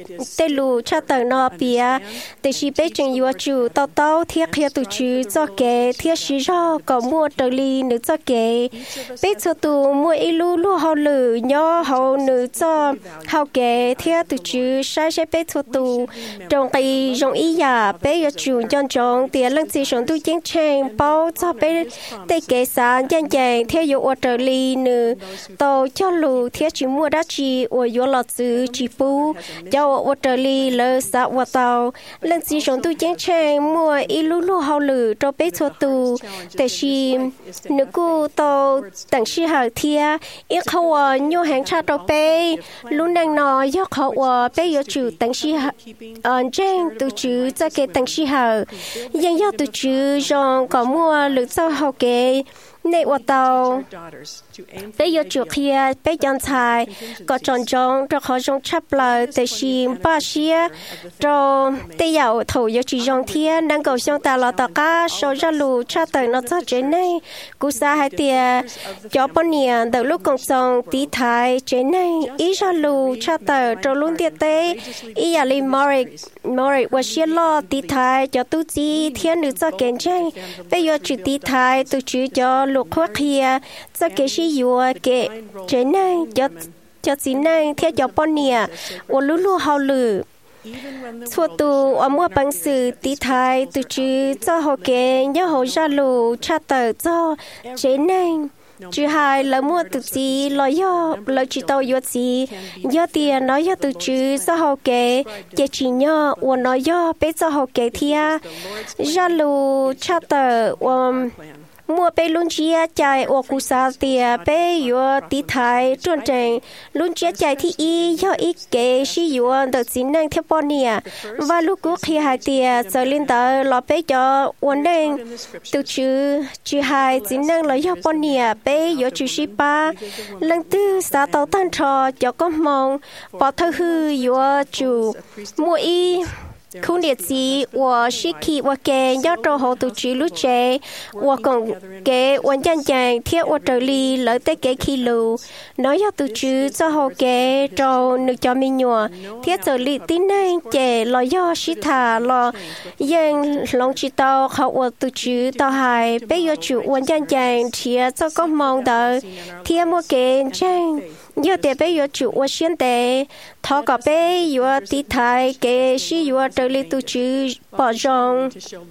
tê lù cha tờ nó bia để chỉ biết chừng yêu chủ tao tao thiết kia tụ chú cho kẻ thiết sĩ do có mua trở đi nữ cho kẻ biết cho tụ mua ít lu lu hậu lử nhỏ hậu nữ cho hậu kẻ thiết tụ chú sai sai biết cho tụ trong cái trong ý giả biết yêu chủ chọn chọn tiền lăng chỉ chọn tụ chiến tranh bao cho biết tê kẻ sáng chân chân thiết yêu trở đi nữ tao cho lù thiết chỉ mua đắt chi ở yêu lọt chữ chỉ pu cho ở đây li lơ sa ở tàu lần chỉ chọn tu chiến tranh mua ít lu lu hậu lử cho bé cho tuแต่ชีนึกกูโตตั้งชีหาเทียอีเขาว่าโยแห่งชาติเราไปลุ้นแดงนอยกเขาว่าไปยจูตั้งชีหาอ่อนแจ้งตัวจื้อจะเกตั้งชีหายังยอดตัวจื้อจงก็มัวหรือเจ้าเขาเกในวัดเตาไปยจูเคียไปยันชายก็จอนจงเราขอจงชับเลยแต่ชีป้าเชียเราแต่ยาวถูยจีจงเทียนั่งก็ช่างตาเราตาก้าโซจะลูชาเตยนัดจะเจนในกุศลให้เตียจอปเนียเดินลูกกงซองตีไทยเจนในอีจะลูชาเตยเราลุ้นเตียเตอีอย่าลืมมอริกมอริกว่าเชียรอตีไทยจอตุจีเทียนหรือจะเก่งใจไปยจูตีไทยตุจีจอลูกขวเคียจะเกชิยัวเกเจนในจอจอจีในเทียจอปเนียว่าลูลูเฮาลือ Chua tu ở mua bằng sự tí thái từ chứ cho họ kế nhớ họ ra lù cha tờ cho chế nên chứ hai là mua từ gì lo do lo chỉ tao do gì do tiền nói do từ chứ cho họ kế chỉ chỉ nhớ và nói do bé cho họ kế thia ra lù cha tờ um mua bé luôn chia chạy ở khu sa tia bé yo tí thái chuẩn trình luôn chia chạy thì y do ít kế sử dụng được chính năng theo bọn nè và lúc cuối khi hai tia giờ lên tới lo bé cho ổn định từ chữ chữ hai chính năng lấy do bọn nè bé yo chữ ship ba lần thứ sa tàu tan trò cho có mong bỏ thơ hư yo chủ mua y không địa chỉ và sĩ khí và kế do trò họ tổ chức lúc trẻ và còn kế hoàn chân chàng thiết và trợ lý lợi tới kế khi lù nói do tổ chức cho họ kế trò nước cho mình nhỏ thiết trợ lý tín năng trẻ lo do sĩ thả lo dân lòng chỉ tao họ và tổ chức tao hài bây giờ chủ hoàn chân chàng thiết cho có mong đợi thiết mua kế chàng giờ để bây giờ chủ và xuyên tế thọ cả bây giờ tí thái kế sĩ giờ trợ lý tu chữ bỏ rong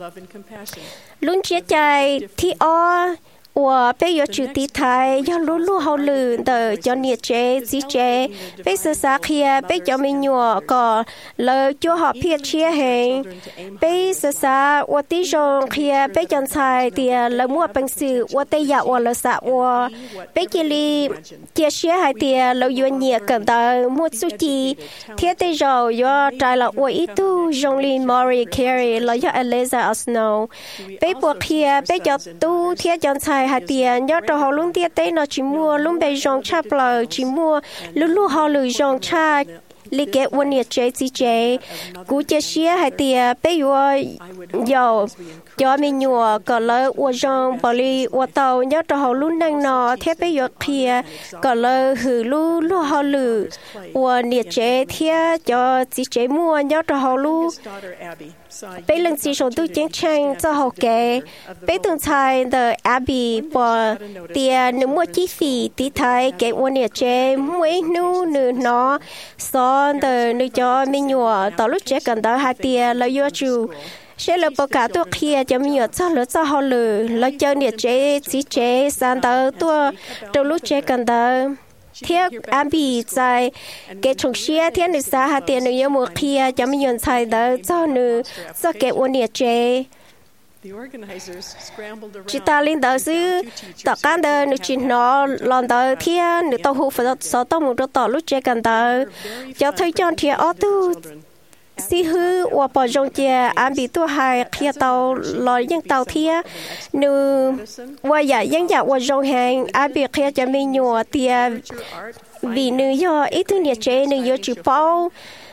luôn chia chạy thì o và bây giờ chủ tí thái do luôn luôn hậu lử đợi cho nhiệt chế dí chế bây giờ sáng kia bây giờ mình nhỏ có lời cho họ biết chia hàng bây giờ sáng và tí rong kia bây giờ xài thì lời mua bằng sự và tây dạo và lời xã và bây giờ li chia sẻ hai thì lời yêu nhiệt cần tới một số chi thiết tây rồi do trái là và ít tu rong li Mori Carey lời do Eliza Snow bây giờ kia bây giờ tu thiết cho xài hai tiền nhớ cho họ luôn tiền tây nó chỉ mua luôn bây rong cha bờ chỉ mua luôn luôn họ lười rong cha lý kế quan niệm chế chỉ chế cú chế xía hai tiền bây giờ giàu cho mình nhua có lời uo rong bảo li uo tàu nhớ cho họ luôn năng nọ thế bây giờ kia có lời hử lu lu họ lử uo niệm chế thế cho chỉ chế mua nhớ cho họ lu bây lần chỉ số tu chiến tranh cho họ kể bây tuần sai the Abby bỏ tiền nếu mua chi phí tí thái cái uo niệm chế mỗi nu nửa nó so the nửa cho mình nhua tàu lúc chế cần tới hai tiền là do chủ sẽ là bao cả tuổi kia cho mình nhớ cho lỡ cho họ lử lỡ cho nhiệt chế chỉ chế sang tới tuổi đầu lúc chế cần tới thiết am bị tại cái trồng xia thiết nữ xã hạt tiền nữ một kia cho mình nhớ xài tới cho nữ cho cái uốn nhiệt chế chỉ ta lên tới xứ tất cả đời nữ chỉ nó làm tới thiết nữ tàu hụt phải sáu tàu một đôi tàu lúc chế cần tới cho thấy cho thiết ở tu si hư và bỏ rong chia anh bị tua hai kia tàu lòi những tàu thia nữ và giả những giả và rong hàng anh bị kia cho mình nhua tia vì nữ do ít thứ nhiệt chế nữ do chịu bao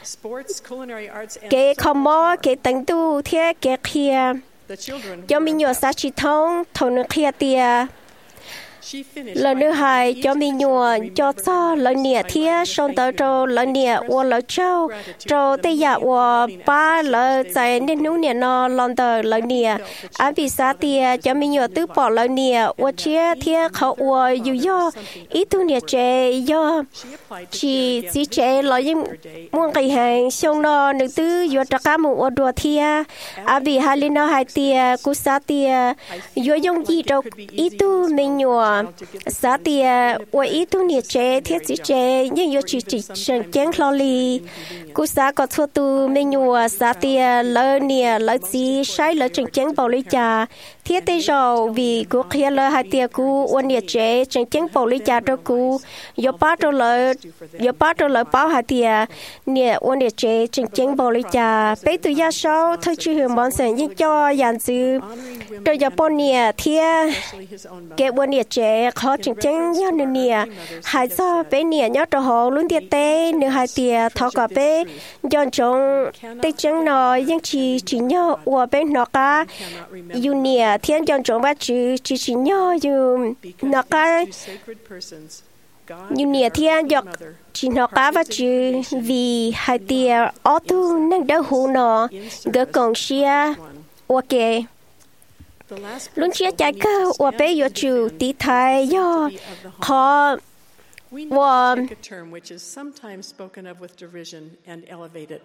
cái không mò cái tấn tu thia cái kia cho mình nhua sát chỉ thông thông nữ kia tia lần thứ hai cho mình nhua cho cho lần nè thia xong tới cho lần nè và lần châu cho tây dạ và ba lần tại nên nấu nè nó lần tới lần nè anh bị sát tia cho mình nhua tứ bỏ lần nè và chia thia khẩu và dù do ít tu nè chế do chỉ chỉ chế lợi những muôn cái hàng xong nó nữ tứ do tất cả một đùa thia anh bị hai linh nó hai tia cú sát tia do dùng gì đâu ít tu mình nhua xã tia và ít tu nhiệt chế thiết chỉ chế nhưng do chỉ chỉ chẳng chén lo li cú xã có thua tu mình nhua xã tia lỡ nè lỡ gì sai lỡ chẳng chén bảo lý trà thiết tây rồi vì cú kia lỡ hai tia cú uốn nhiệt chế chẳng chén bảo lý trà cho cú do ba cho lỡ do ba cho lỡ bảo hai tia nè uốn nhiệt chế chẳng chén bảo lý trà bây tu gia sau thôi chỉ hiểu món sản nhưng cho dàn dư rồi giờ bọn nè thiết cái uốn nhiệt chế khó chừng chừng nhớ nửa nè hai giờ bé nè nhớ cho họ luôn tiệt tê nửa hai tiệt thọ cả bé dọn trống tê chừng nó nhưng chỉ chỉ nhớ của bé nó cả yêu nè thiên dọn trống ba chữ chỉ chỉ nhớ yêu nó cả yêu nè thiên dọn chỉ nó cả ba chữ vì hai tiệt ở tu nên đỡ hú nó gỡ còn xia ok luôn chia chạy cơ và bây giờ chủ tí thái do họ và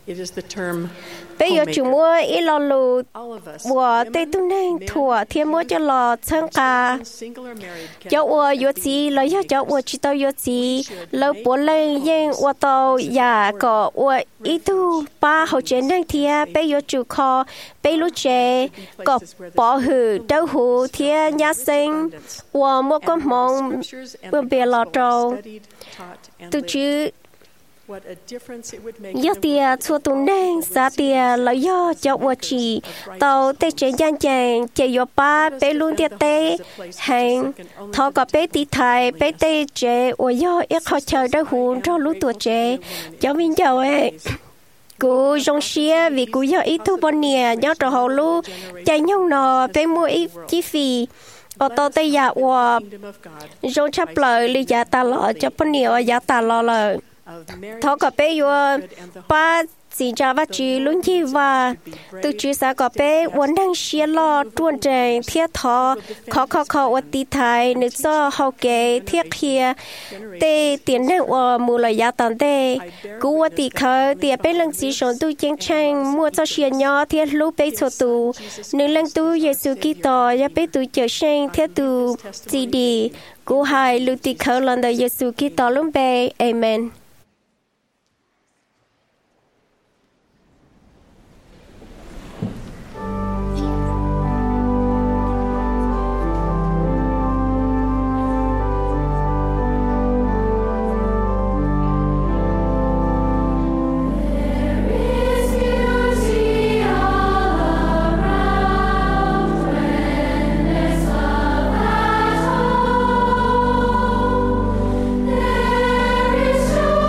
bây giờ chúng mua ít lo lù của tây tu nên thua thiên mua cho lo chân cả cháu ua yếu gì lấy cho cháu ua chỉ tao yếu gì lấy bố lên nhưng ua tao giả có ua ít tu ba hậu chế nên thia bây giờ chủ kho bây lúc chế có bỏ hử đâu hủ thia nhà sinh ua mua con mong vừa bề lọ trâu từ chứ do tia chua tu nên giá tia lấy do cho vợ chị tàu tê chế gian chàng chế yo ba bé luôn tia tê hàng thọ có bé tí thai bé tê chế ở do ít khó chờ đã hùn cho lũ tuổi chế cho mình giàu ấy cú trong xia vì cú do ít thu bọn nè nhớ trò hậu lũ chạy nhung nọ bé mua ít chi phí ở tàu tê giả của trong chấp lời lý giả ta lọ cho bọn nè ở giả ta lọ lời thọ có bé yo ba chỉ cho vợ chị luôn chi và từ chú xã có bé vẫn đang xia lo tuôn trời thiết thọ khó khó khó ở tí thái nước do hậu kế thiết kia tê tiền năng ở mù lời giá tận tê cú ở tí khơi tê bé lần chỉ sống tu chiến tranh mua cho xia nhỏ thiết lú bé số tu nữ lần tu Giêsu Kitô ya bé tu chờ sinh thiết tu gì đi cú hai lưu tí khơi lần đời Giêsu Kitô luôn bé amen. There is no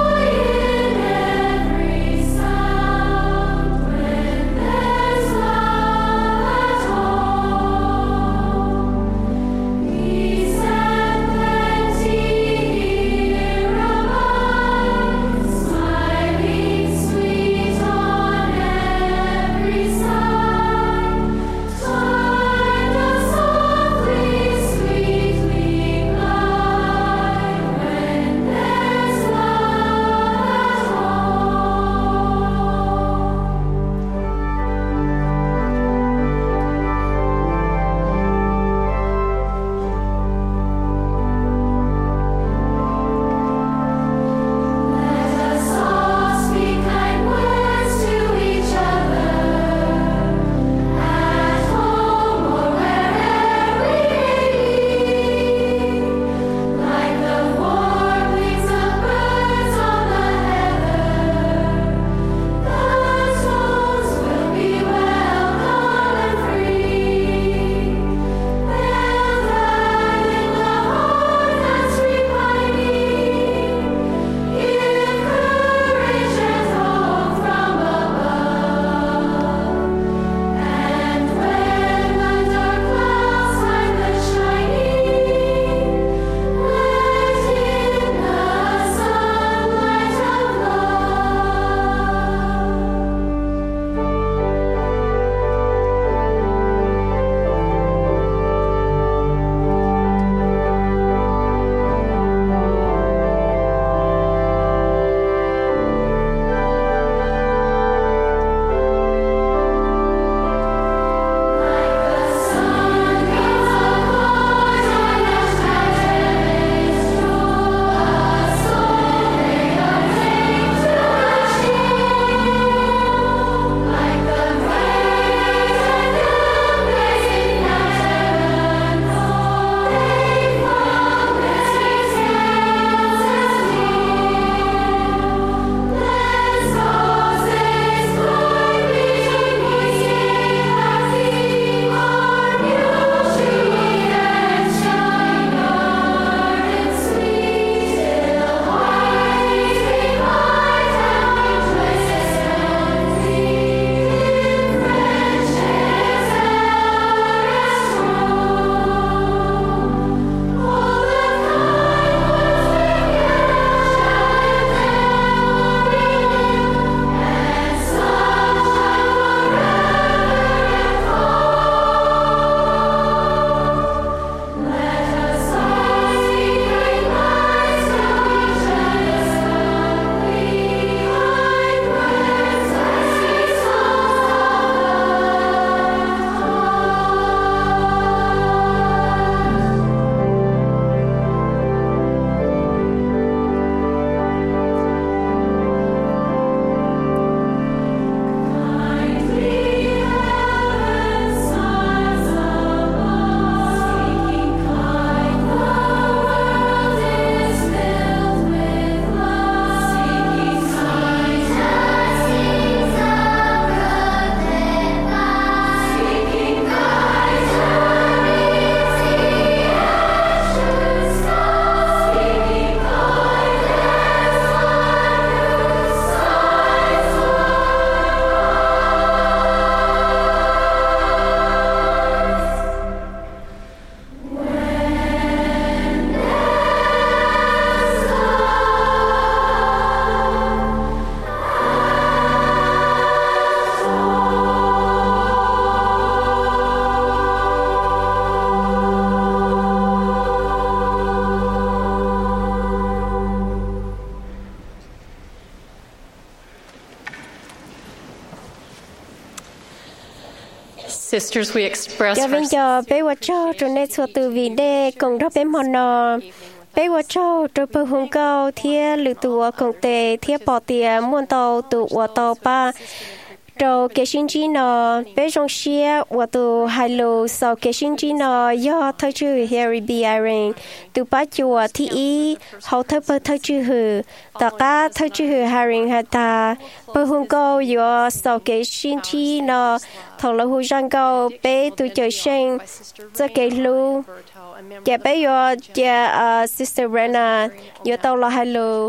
Sisters, we express cho bên our cho bé qua cho cho nên số từ vị đê cùng đó bé mòn nọ bé qua cho cho bơ hung cao thia lử tùa cùng tề thia bỏ tìa muôn tàu tụ tàu ba cho cái sinh chi nó bé trong xe và từ hai lô sau cái sinh chi nó do thay chữ Harry B. Irene từ ba chùa thì ý hậu thay bơ thay chữ hừ tất cả thay chữ hừ Harry hay ta bơ hung câu do sau cái sinh chi nó thằng là hú răng câu bé từ trời sinh cho cái lô cái bé do cha Sister Rena do tàu là hai lô.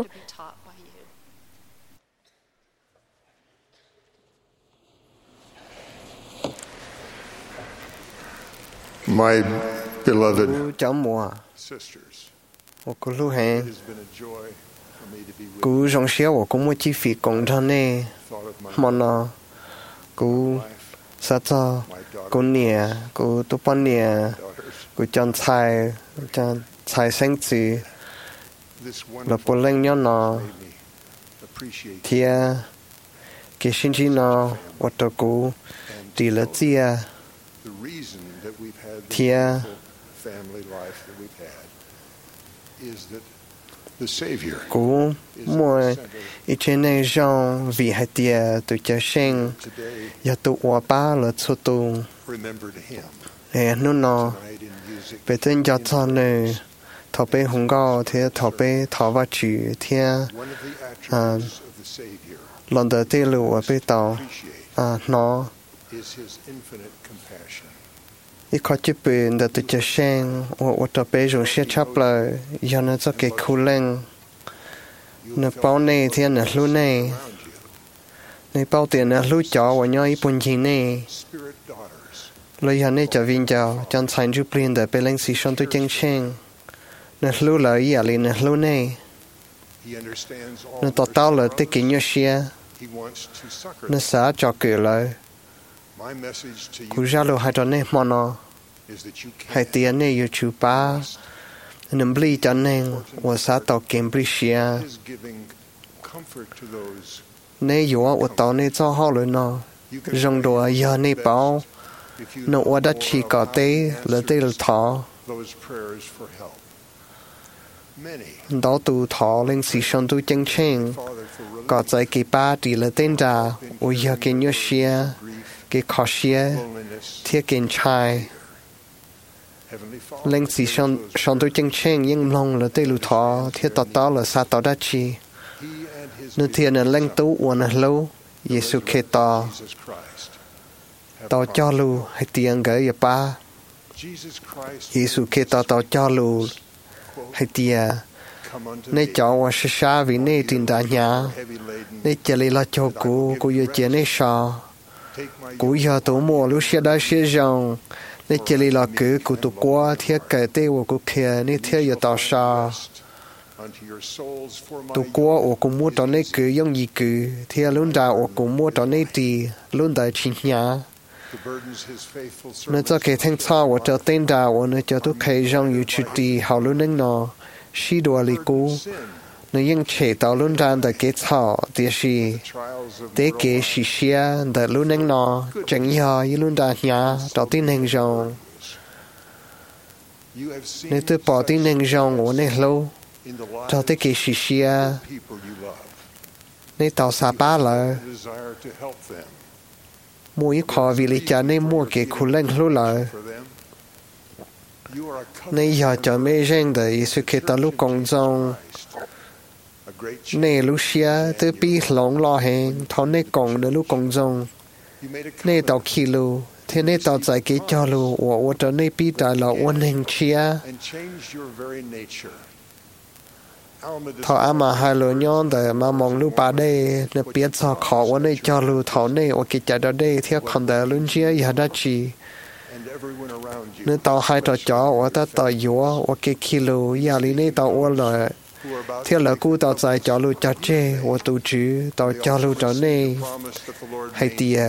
My beloved cháu mùa sisters, một cô lưu hẹn it has been a joy for me to be with cô trong xe của cô mua chi phí cộng cho nè mà nó cô sát cho cô nè cô tu bận nè cô chọn菜chọn菜生子là bố lên nhau nó thì cái sinh chi nó và cho cô đi là gì à thì cô mua ít trên này trong vì hai tia tụi cha sinh giờ tụi hoa ba là số tụ nè nó nó về tên giờ cho này thọ bé hùng cao thì thọ bé thọ vật chữ thì à lần đầu tiên lưu ở bên tàu à nó ít khó chịu bệnh để tụi trẻ sinh hoặc hoặc tập bé dùng xe chấp lại giờ nó cho cái khu lên nó bao này thì nó lưu này nó bao tiền nó lưu chó và nhau ít bốn gì này lấy giờ này cho viên chào chẳng thành chụp liền để bé lên xí xong tụi trẻ sinh nó lưu lại giờ liền nó lưu này nó tao tao lại tới cái nhau xe nó xả cho cửa lại cú ra lô hai trò này mà nó hai tiền này yêu chú ba nằm bì cho nên và xã tàu kiếm bì xia này yêu ở tàu này cho họ rồi nó rong đồ giờ này bảo nó ở đất chỉ có té là té là thọ đó tu thọ lên sĩ son tu chân chân có trái kỳ ba chỉ là tên ra ở giờ cái nhớ xia cái khó xia thiết kiến trai lên sĩ son son tu chân chân nhưng lòng là té lù thọ thiết tọt tọt là sa tọt đất chi nên thiên là lên tu uốn là lâu Giêsu Kitô tao cho lù hay tiền gửi về ba Giêsu Kitô tao cho lù hay tiền nên cho qua xa xa vì nên tin đã nhá nên chỉ là cho cô cô yêu chuyện này sao cô yêu tổ mồ lúc xưa đã xưa rằng nên chỉ là cứ cô tổ qua thiết cái tê của cô kia nên thiết yêu tao sao tổ qua ở cô mua tao nên cứ giống gì cứ thiết luôn đã ở cô mua tao nên thì luôn đã chính nhá nên cho cái thanh thao của cho tên đào nên cho tôi thấy rằng yêu chú đi hào luôn nên nó sĩ đồ lý cũ nên những trẻ tao luôn ra để kết thọ để sĩ để kế sĩ xia để luôn nên nó chẳng nhờ như luôn ra nhà tao tin hình rằng nên tôi bỏ tin hình rằng ở này lâu cho tới kế sĩ xia nên tao xa ba là mua ít khó vì lý cha nên mua cái khu lên lâu lại nên giờ cho mấy dân để sự kiện ta lúc công trong nên lúc xưa tới bị lỏng lo hẹn thọ nên còn để lúc công trong nên tao khi lu thế nên tao giải cái cho lu và và cho nên bị đại là ôn hình chia thọ à mà hai lối nhon để mà mong lu ba đây nên biết sao khó ôn này cho lu thọ này và cái trái đó đây theo con để luôn chia giờ đã chỉ nên tao hai trò chó và ta tao yếu và cái kilo giờ lý này tao ôn lại theo là cú tao giải cho lu cho chê và tu chữ tao cho lu cho này hay tiề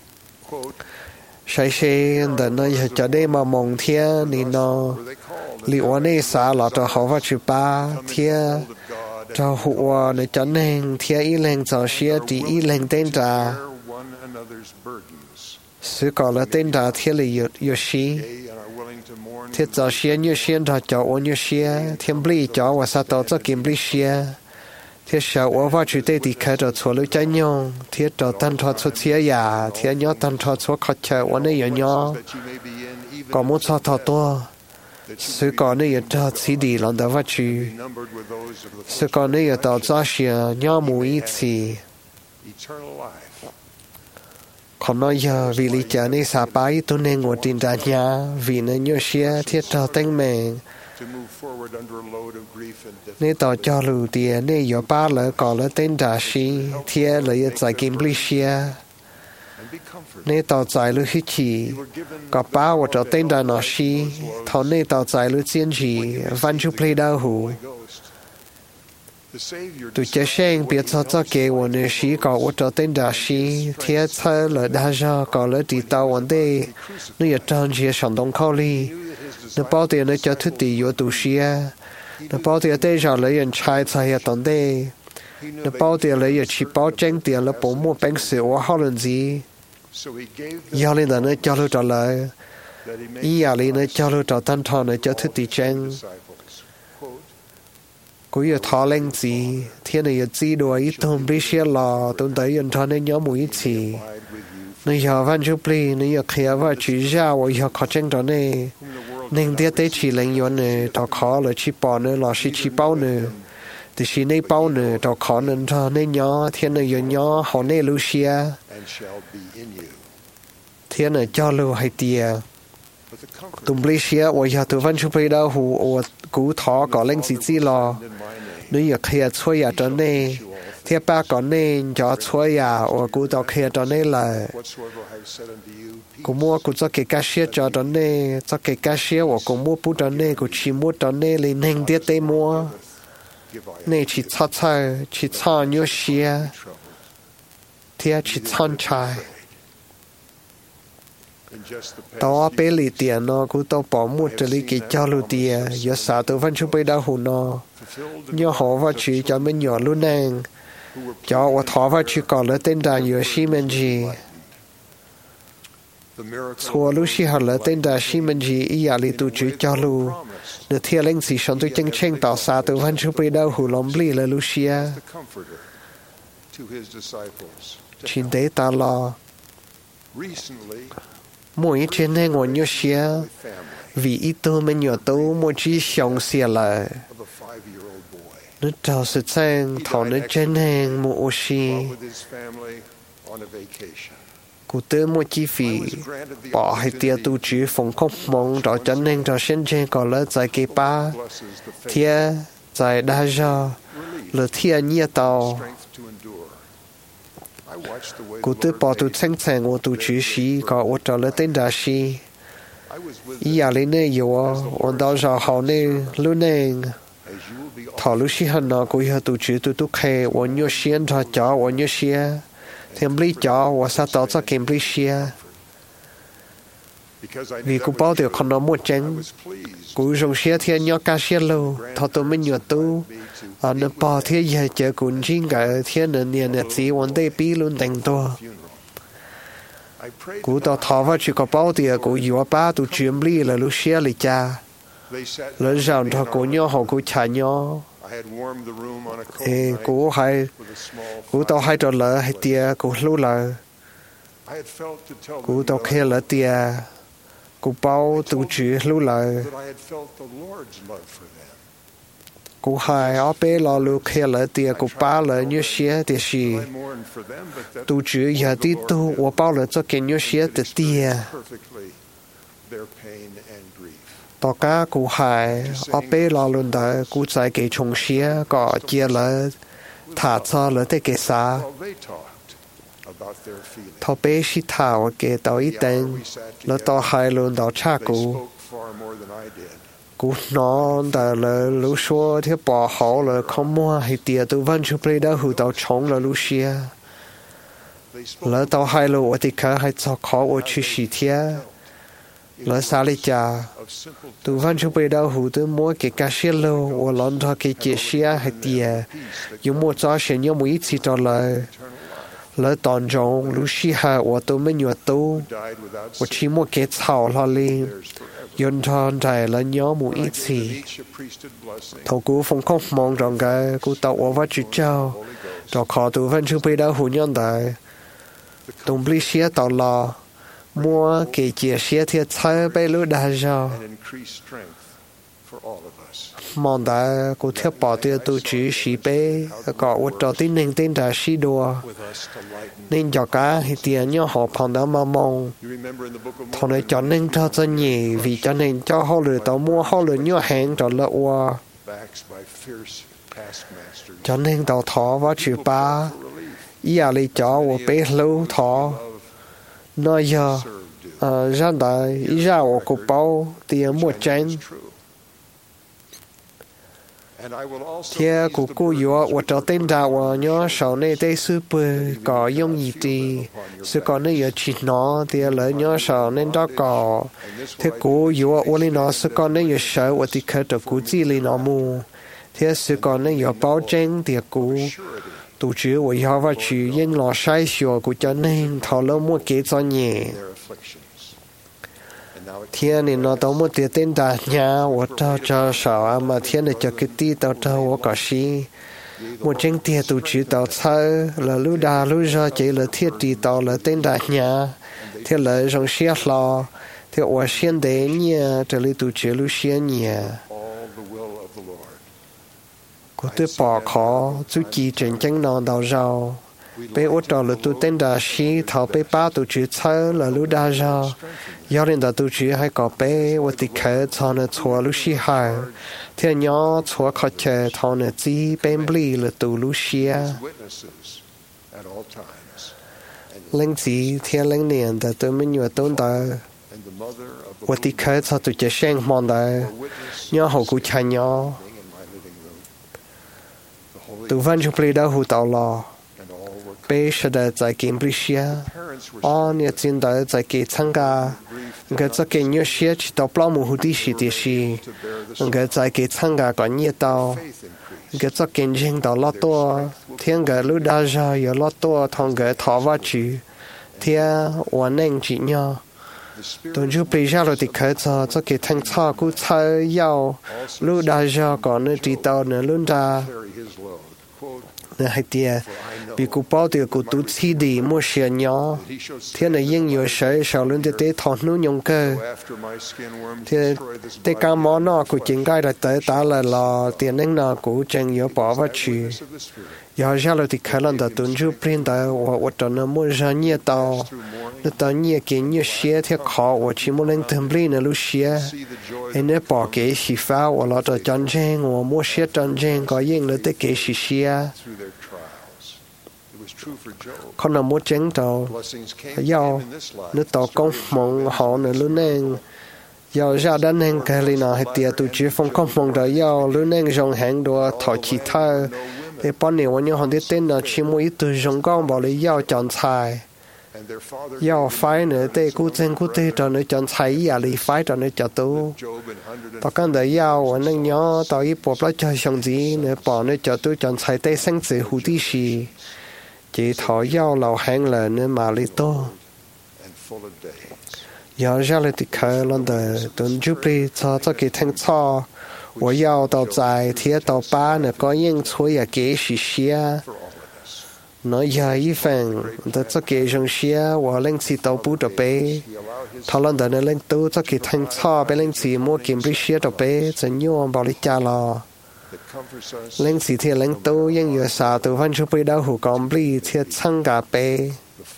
sai sai để nó cho đây mà mong theo nên nó liệu này xả là cho họ phát chữ ba theo cho họ để cho nên theo ý lên cho xia thì ý lên tên ra sự có là tên đã thiết lý yêu sĩ thiết cho xia như xia đã cho ô như xia thiên bli cho và sa tổ cho kim bli xia thiết sợ ô và chủ tế thì khai cho chúa lưu trái nhông thiết cho tân cho chúa xia ya thiết nhớ tân cho chúa khó chờ ô này yêu nhớ có một cho thọ to sự có này cho chỉ đi lần đầu và chủ sự có này tạo ra xia nhớ mũi chỉ còn nói giờ vì lý cha này xa bái tôi nên ngồi tin ra nhà vì nó nhớ xia thiết cho tên mình nên tỏ cho lưu tiền nên giờ ba lỡ có lỡ tên ra xí thiết lỡ giải kim bli xia nên tỏ giải lưu hít chỉ có ba và cho tên ra nó xí thọ nên tỏ giải lưu chiến chỉ văn chú plei đau hủ tôi chỉ xem biết cho cho cái vấn đề sĩ có ở chỗ tên đại sĩ thiết thay là đa gia có là đi tàu vấn đề nó ở trong chia sản động khâu li nó bao tiền nó cho thức tỷ yếu tu sĩ nó bao tiền đây giờ lấy nhân trai thay ở trong đây nó bao tiền lấy chỉ bao tranh tiền là bốn mua bánh sữa hoặc là gì giờ lên đó nó cho nó trả lời ý à lên nó cho nó trả tan thọ nó cho thức tỷ tranh cô yêu thọ lên gì thiên này yêu gì đồ ít thông biết xe lò tôi thấy yên thọ nên nhớ mũi chỉ nên giờ văn chụp li nên giờ kia và chỉ ra và giờ khó tranh đó này nên tiếc tới chỉ lên yon này thọ khó là chỉ bỏ nữa là chỉ chỉ bao nữa thì chỉ này bao nữa thọ khó nên thọ nên nhớ thiên này giờ nhớ họ nên lưu xe thiên này cho lưu hay tiề tụm lấy xe và giờ tôi văn chụp li đâu hồ cú thọ có lên gì gì lo nếu như kia chơi ở chỗ này thì ba có nên cho chơi à và cú tao kia chỗ này là cú mua cú cho cái cá xe cho chỗ này cho cái cá xe và cú mua bút chỗ này cú chỉ mua chỗ này lên hành tiết tây mua này chỉ chọn chọn chỉ chọn nhiều xe thì chỉ chọn trái tao bé lì tiền nó cũng tao bỏ một cái lì cái cho lù tiền giờ sao tao vẫn chưa biết đâu hồn nó nhớ họ và chỉ cho mình nhỏ luôn nè cho và thọ và chỉ còn là tên đại giờ xí mình gì xua lúc xí họ là tên đại xí mình gì ý à lì tụ chỉ cho lù nếu thiên linh gì xong tôi chân chân tao sao tao vẫn chưa biết đâu hồn lắm lì là lúc xí à chỉ để ta lo mỗi trên này ngồi nhớ xe vì ít tôi mình nhớ tôi mỗi chỉ xong xe lại nó trao sự sang thọ nó trên hàng một ô xì cụ tư mỗi chi phí bỏ hay tiền tu trí phòng không mong đó chân hàng đó sen trên có lỡ giải kế ba thia giải đa do lỡ thia nhia tàu cụ tư bỏ tu sang sang ô tu trí sĩ có ô trò lỡ tên đà sĩ ý à lên này yếu ổn đào rõ hào này lưu này thọ lưu sĩ hẳn nó cụ yếu tu trí tu tu khê ổn nhô xiên thọ chó ổn nhô xia thêm bli chó và sa tỏ cho kèm bli xia vì cụ bao tiêu con nó một chén cụ dùng xia thiên nhó ca xia lâu thọ tu mình nhớ tu ở nơi bỏ thiên giờ chờ cũng chính cả thiên nơi niên nhật gì vấn đề bi luôn đánh to cụ tao thọ vào chỉ có bao tiền cụ yếu ba tu chuyển li là lúc xia li cha lớn giàu thọ cụ nhớ họ cụ trả nhớ ê cụ hay cụ tao hay trò lỡ hay tia cụ lưu lỡ cụ tao kia lỡ tia cụ bao tu chuyển lưu lỡ cụ hai ở bên lo lưu kia lỡ tia cụ ba lỡ như xía thì xí tu chữ giờ đi tu và bao lỡ cho cái như xía thì tia tao cá cụ hai ở bên lo luôn đó cụ tại cái trồng xía có chia lỡ thả cho lỡ tới cái xa thao bé xí thảo cái tao ít tên lỡ tao hai luôn đó cha cụ cú nó đã là lúc xưa thì bỏ họ là không mua hay tiền tôi vẫn chưa biết đâu hữu tàu chống là lúc xưa lỡ tàu hai lô thì cả hai cho khó ở chữ sĩ thiê lỡ xa lấy cha tôi vẫn chưa biết đâu hữu tôi mua cái cá xe lô và lần đó cái chiếc xe hay tiền dùng một cho xe nhau mỗi ít chỉ cho lời lỡ tòn rộng lúc xí hạ của tôi mới nhựa tu của chỉ một cái thảo lo lên yon tròn dài là nhớ một ít gì thầu cú phong không mong rằng cái cú tàu ở vắt chữ trao cho khó tu văn chú bây đã hụt nhân đại tùng bli xía tàu lò mua cái chia xía thiệt thay bây lúc đã ra mong đã cú thiếp bỏ tiêu tu chữ xí bê có vật trò tin nên tên đã xí đùa nên cho cả thì tiền nhớ họ phòng đó mà mong thằng này cho nên cho chân nhỉ vì cho nên cho họ lừa tao mua họ lừa nhớ hẹn cho lỡ qua cho nên tao thọ vào chữ ba ý à lý cho của bé lâu thọ nói giờ ra đại ý ra của cụ bao tiền mua chén thế cụ cô yếu của cháu tên đạo của nhớ sau này đây sư bơi có用gì thì sư có nơi ở chỉ nó thì lấy nhớ sau nên đó có thế cụ yếu của lý nó sư có nơi ở sợ của thì khởi đầu cụ gì lý nó mua thế sư có nơi ở bảo chứng thì cụ tổ chức của họ và chỉ những lo sai sửa của cho nên thảo luận một cái cho nhẹ thiên này nó tao một tiền tên đạt nhà của tao cho sao mà thiên này cho cái tí tao tao của cả sĩ một chân tiền tổ chức tao chơi là lúc đà lúc giờ chỉ là thiết đi tao là tên đạt nhà thế là trong xe lo thế ở xuyên đến nhà trở lại tổ chức lúc xuyên nhà có tôi bỏ khó chú chỉ chân chân nó đào rau bé út đó là tôi tên đã xí thảo bé ba tôi chỉ chơi là lúc đa rau giờ đến đó tôi chỉ hay có bé út thì khởi thằng nó chua lúc xí hai thế nhỏ chua khó chơi thằng nó chỉ bên bì là tôi lúc xí lên gì thế lên niên đó tôi mới nhớ tôn đó út thì khởi thằng tôi chỉ xem mòn đó nhỏ hậu cụ cha nhỏ tu văn chụp lấy đau hụt tàu lò bé sẽ đã giải kiến b리 xia on nhà chiến đã giải kiến tham gia người giải kiến nhiều xia chỉ tàu bao mù hụt đi xí đi xí người giải kiến tham gia có nhiều tàu người giải kiến riêng tàu lót to thiên người lúc đã ra giờ lót to thằng người thọ vào chữ thiên hoàn nên chỉ nhau tuần trước bây giờ rồi thì khởi cho cho cái thanh thọ cũng chơi giàu lúc đã ra có nơi chỉ tàu nơi luôn ra nơi hai tia bị cụ bao tiêu cụ tụt xí đi mua xe nhỏ thế này nhưng nhiều sợi sau lên tới thọ núi nhung cơ thế thế cả món nó cụ chính cái là tới ta là là tiền năng nào cụ chẳng nhiều bỏ vào chữ giờ ra rồi thì khởi lần đầu tuần trước bên đó và và cho nó mua ra nhiều tàu nó tàu nhiều cái nhiều xe thế khó và chỉ muốn lên thầm lên là lúc xe anh ấy bỏ cái xí phá và là cho chân chân và mua xe chân chân có những là tới cái xí xe con nào mua chén tàu giàu nó tàu công mong họ nữa luôn nên giàu ra đến nên cái này nào hay tiệt tụi chỉ phong công mong đó giàu luôn nên dùng hàng đồ thọ chỉ thơ để bọn này bọn nhau họ đi tên là chỉ mua ít từ dùng con bảo lấy giàu chọn xài giàu phải nữa để cố chân cố tê cho nó chọn xài à lấy phải cho nó cho tu tao cần để giàu anh nên nhớ tao ít bỏ lại cho xong gì nữa bỏ nó cho tôi chọn xài để sinh sự hữu tí gì chỉ thọ giàu lầu hàng là nên mà lấy to giờ ra lại thì khởi lần đầu tuần trước đi cho cho cái thanh cho我要到在铁道巴呢个应出也给是些那有一份的这个种些我领起到不的呗讨论的呢领都这个thanh cho被领起摸见不些的呗真有把你家了领起铁领都应有啥都翻出被到湖港里铁参加呗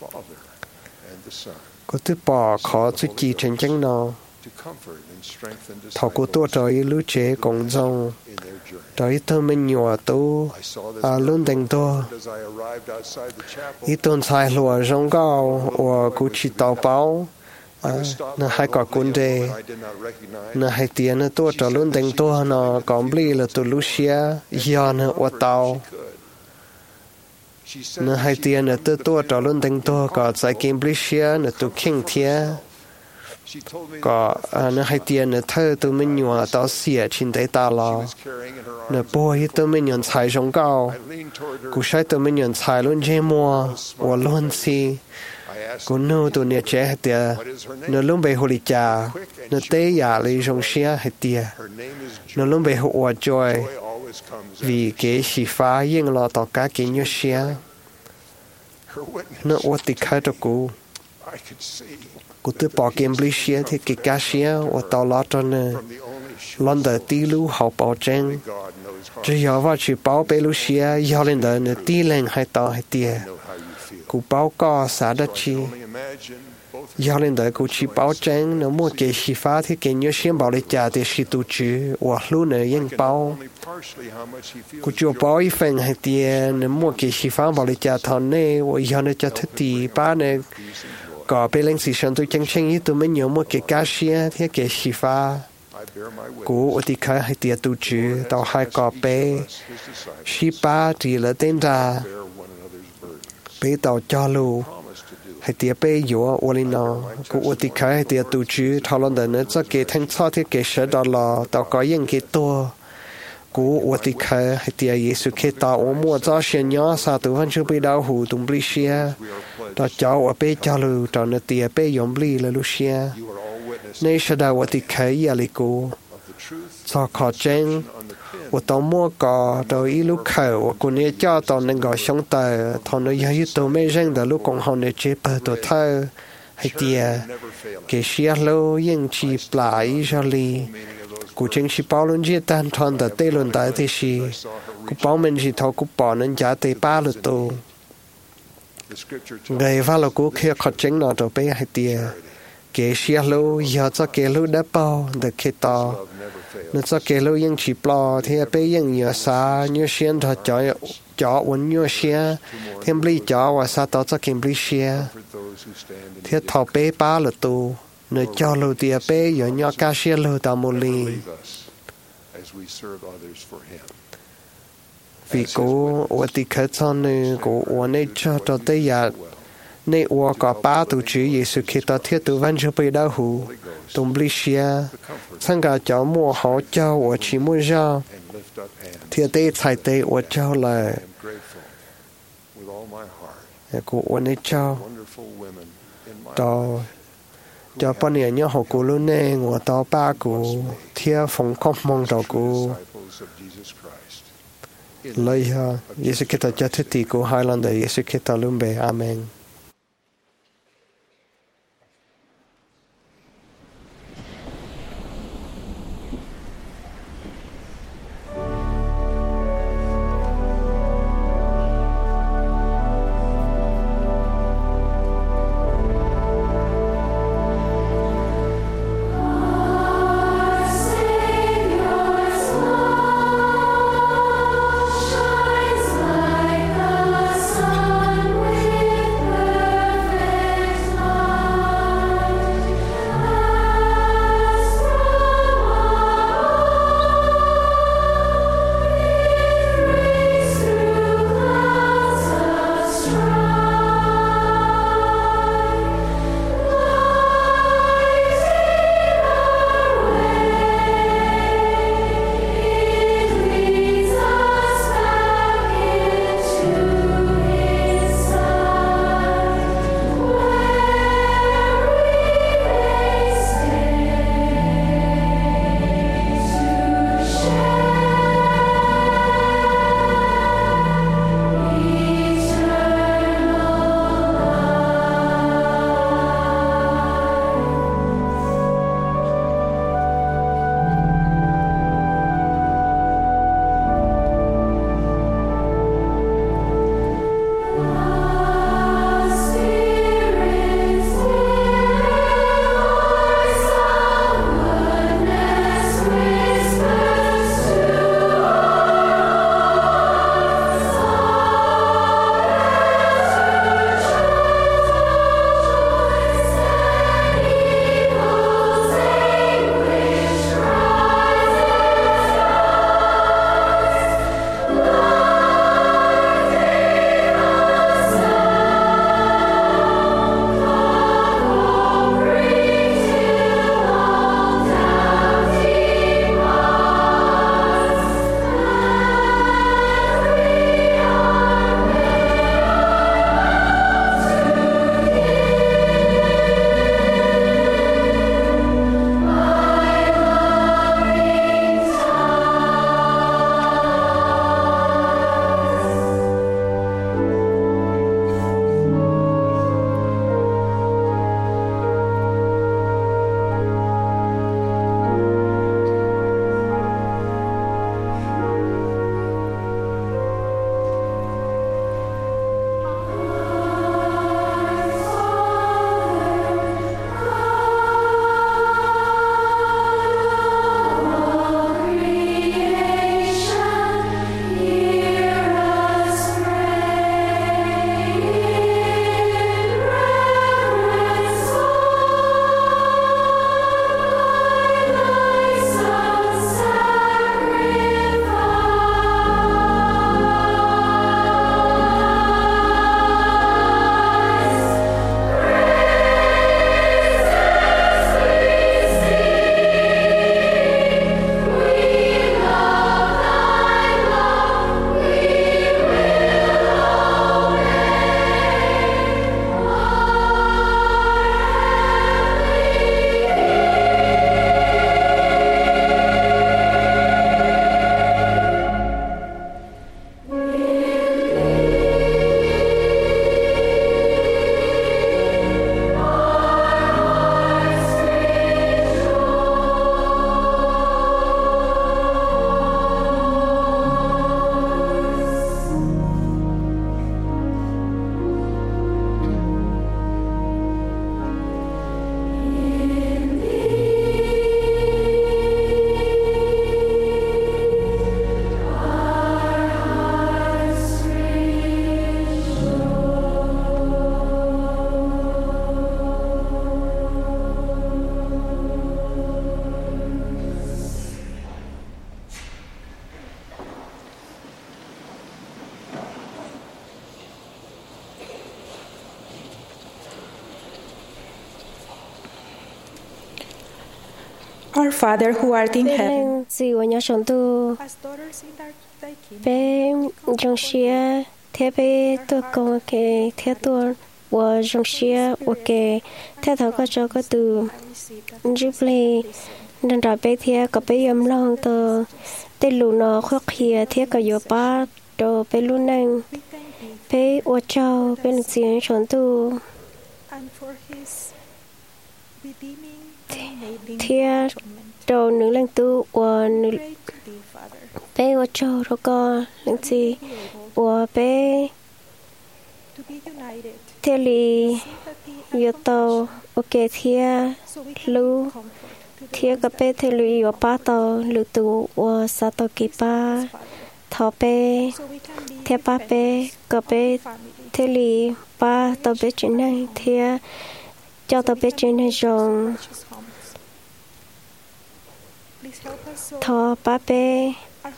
có thứ bỏ khó chút gì chân chân nó thọ của tôi trời lũ trẻ cộng dòng trời thơ mình nhỏ tu à luôn đánh tôi ít tuần sai lùa rong cao và cụ chỉ tàu báo nó hai quả cuốn đề nó hai tiền nó tôi trời luôn đánh tôi nó còn bì là tôi lũ xía giờ nó ở tàu nó hai tiền nó tôi tôi trời luôn đánh tôi có giải kiếm bì xía nó tôi kinh thiê có nó hay tiền nó thơ tụi mình nhua tao xỉa trên tay ta lo nó bôi tụi mình nhận xài trong cao cú sai tụi mình nhận xài luôn dễ mua và luôn xì cú nô tụi nhẹ trẻ hết tiệt nó luôn bị hồ lì trà nó té giả lấy trong xe hết tiệt nó luôn bị hồ joy vì cái xì phá yên lo tao cá cái nhớ xe nó ớt tịch khai cho cú cú tự bỏ kiếm bלי xe thì cái cá xe và tao lo cho nó lần đầu tí lú học bảo tranh chỉ giờ vào chỉ bảo bê lú xe giờ lên đó nó tí lên hai tao hai tiệt cú bảo có xã đất chi giờ lên đó cú chỉ bảo tranh nó mua cái xí phá thì cái nhớ xe bảo lấy trả thì xí tu chữ và lú nó yên bảo cú cho bảo ít phần hai tiệt nó mua cái xí phá bảo lấy trả thằng này và giờ nó cho thích thì ba này có bên lên sĩ sản tôi chân chân ý tôi mới nhớ một cái cá xe thì cái xí phá cú ở đi khai hai tiệt tu chữ tao hai có bé xí ba thì là tên ra bé tao cho lu hai tiệt bé yếu ở lên nó cú ở đi khai hai tiệt tu chữ thao lần đó nữa cho cái thanh cho thì cái sợ đó là tao có những cái tua cú ở đi khai hai tiệt Giêsu khi tao ở mua cho xe nhỏ sao tụi hắn chưa bị đau hù tụi bli xe đó cháu ở bé cho lu cho nó tiệt bé yếm bli là lu xe nay sẽ đào ở đi khai ya li cú cho khó tranh và tao mua cò rồi ít lúc khẩu của nè cho tao nên gọi sống tờ thằng nó giờ tao mới răng đó lúc còn họ nè chế bờ tao thơ hay tiệt cái xe lô yên chỉ lại cho li cú chính chỉ bảo luôn chỉ tan thằng đó tê luôn tại thì gì cú bảo mình chỉ thâu cú bỏ nên giá tê ba lượt tao ngày vào là cú kia khó chính nó rồi bé hay tiệt cái xe lô giờ cho cái lô đã bao được khi to nó cho cái lô yên chỉ bỏ thì bé yên nhiều xa nhiều xuyên thôi cho cho uốn nhiều xe thêm bli cho và xa tao cho kiếm bli xe thì thầu bé ba là tu nó cho lô tiệt bé giờ nhỏ cá xe lô tao một ly vì cô ở đi khởi xong này cô ở này cho cho tới giờ này ở có ba tu chữ Giêsu khi ta thiết tu văn cho bị đau hù tung bli xe sang cả cháu mua họ cháu ở chỉ mua ra thiết tế thay tế ở cháu là cô ở này cháu đó cho bọn này nhớ họ cô luôn nè ngồi tao ba cô thiết phong không mong cho cô lời ha Giêsu Kitô cho thế thì cô hai lần đấy Giêsu Kitô luôn bề amen. Shines like the sun with Our Father who art in heaven, gì của nhà sống tu bé trong xia thế bé tôi có cái thế tôi và trong xia và cái thế thảo có cho có từ giúp lì nên rồi bé thế có bé yếm lòng từ tên lù nó khó khía thế có yếu ba đồ bé luôn nâng bé ô châu bé lực diện sống tu thế đồ nữ lãnh tu và nữ bé ô châu đó có lãnh gì và bé thế lì yếu tàu ok thế lưu thế cái bé thế lì yếu ba tàu lưu tu và sa tàu kỳ ba thọ bé thế ba bé cái bé thế lì ba tàu bé chuyện này thế cho tàu bé chuyện này rồi thọ ba bé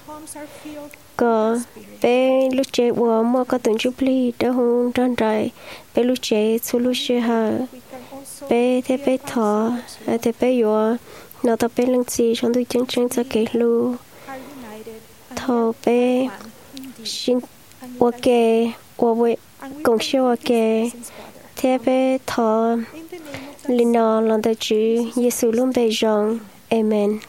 có bé lúc trẻ của mua có tuần chụp ly đã hôn tròn trời bé lúc trẻ số lúc trẻ hà bé thế bé thọ thế bé yếu nó tập bé lăng gì trong tôi chân chân cho cái lu thọ bé xin ok và cùng siêu ok thế bé thọ linh nó lần tới chữ Giêsu luôn bé rong amen.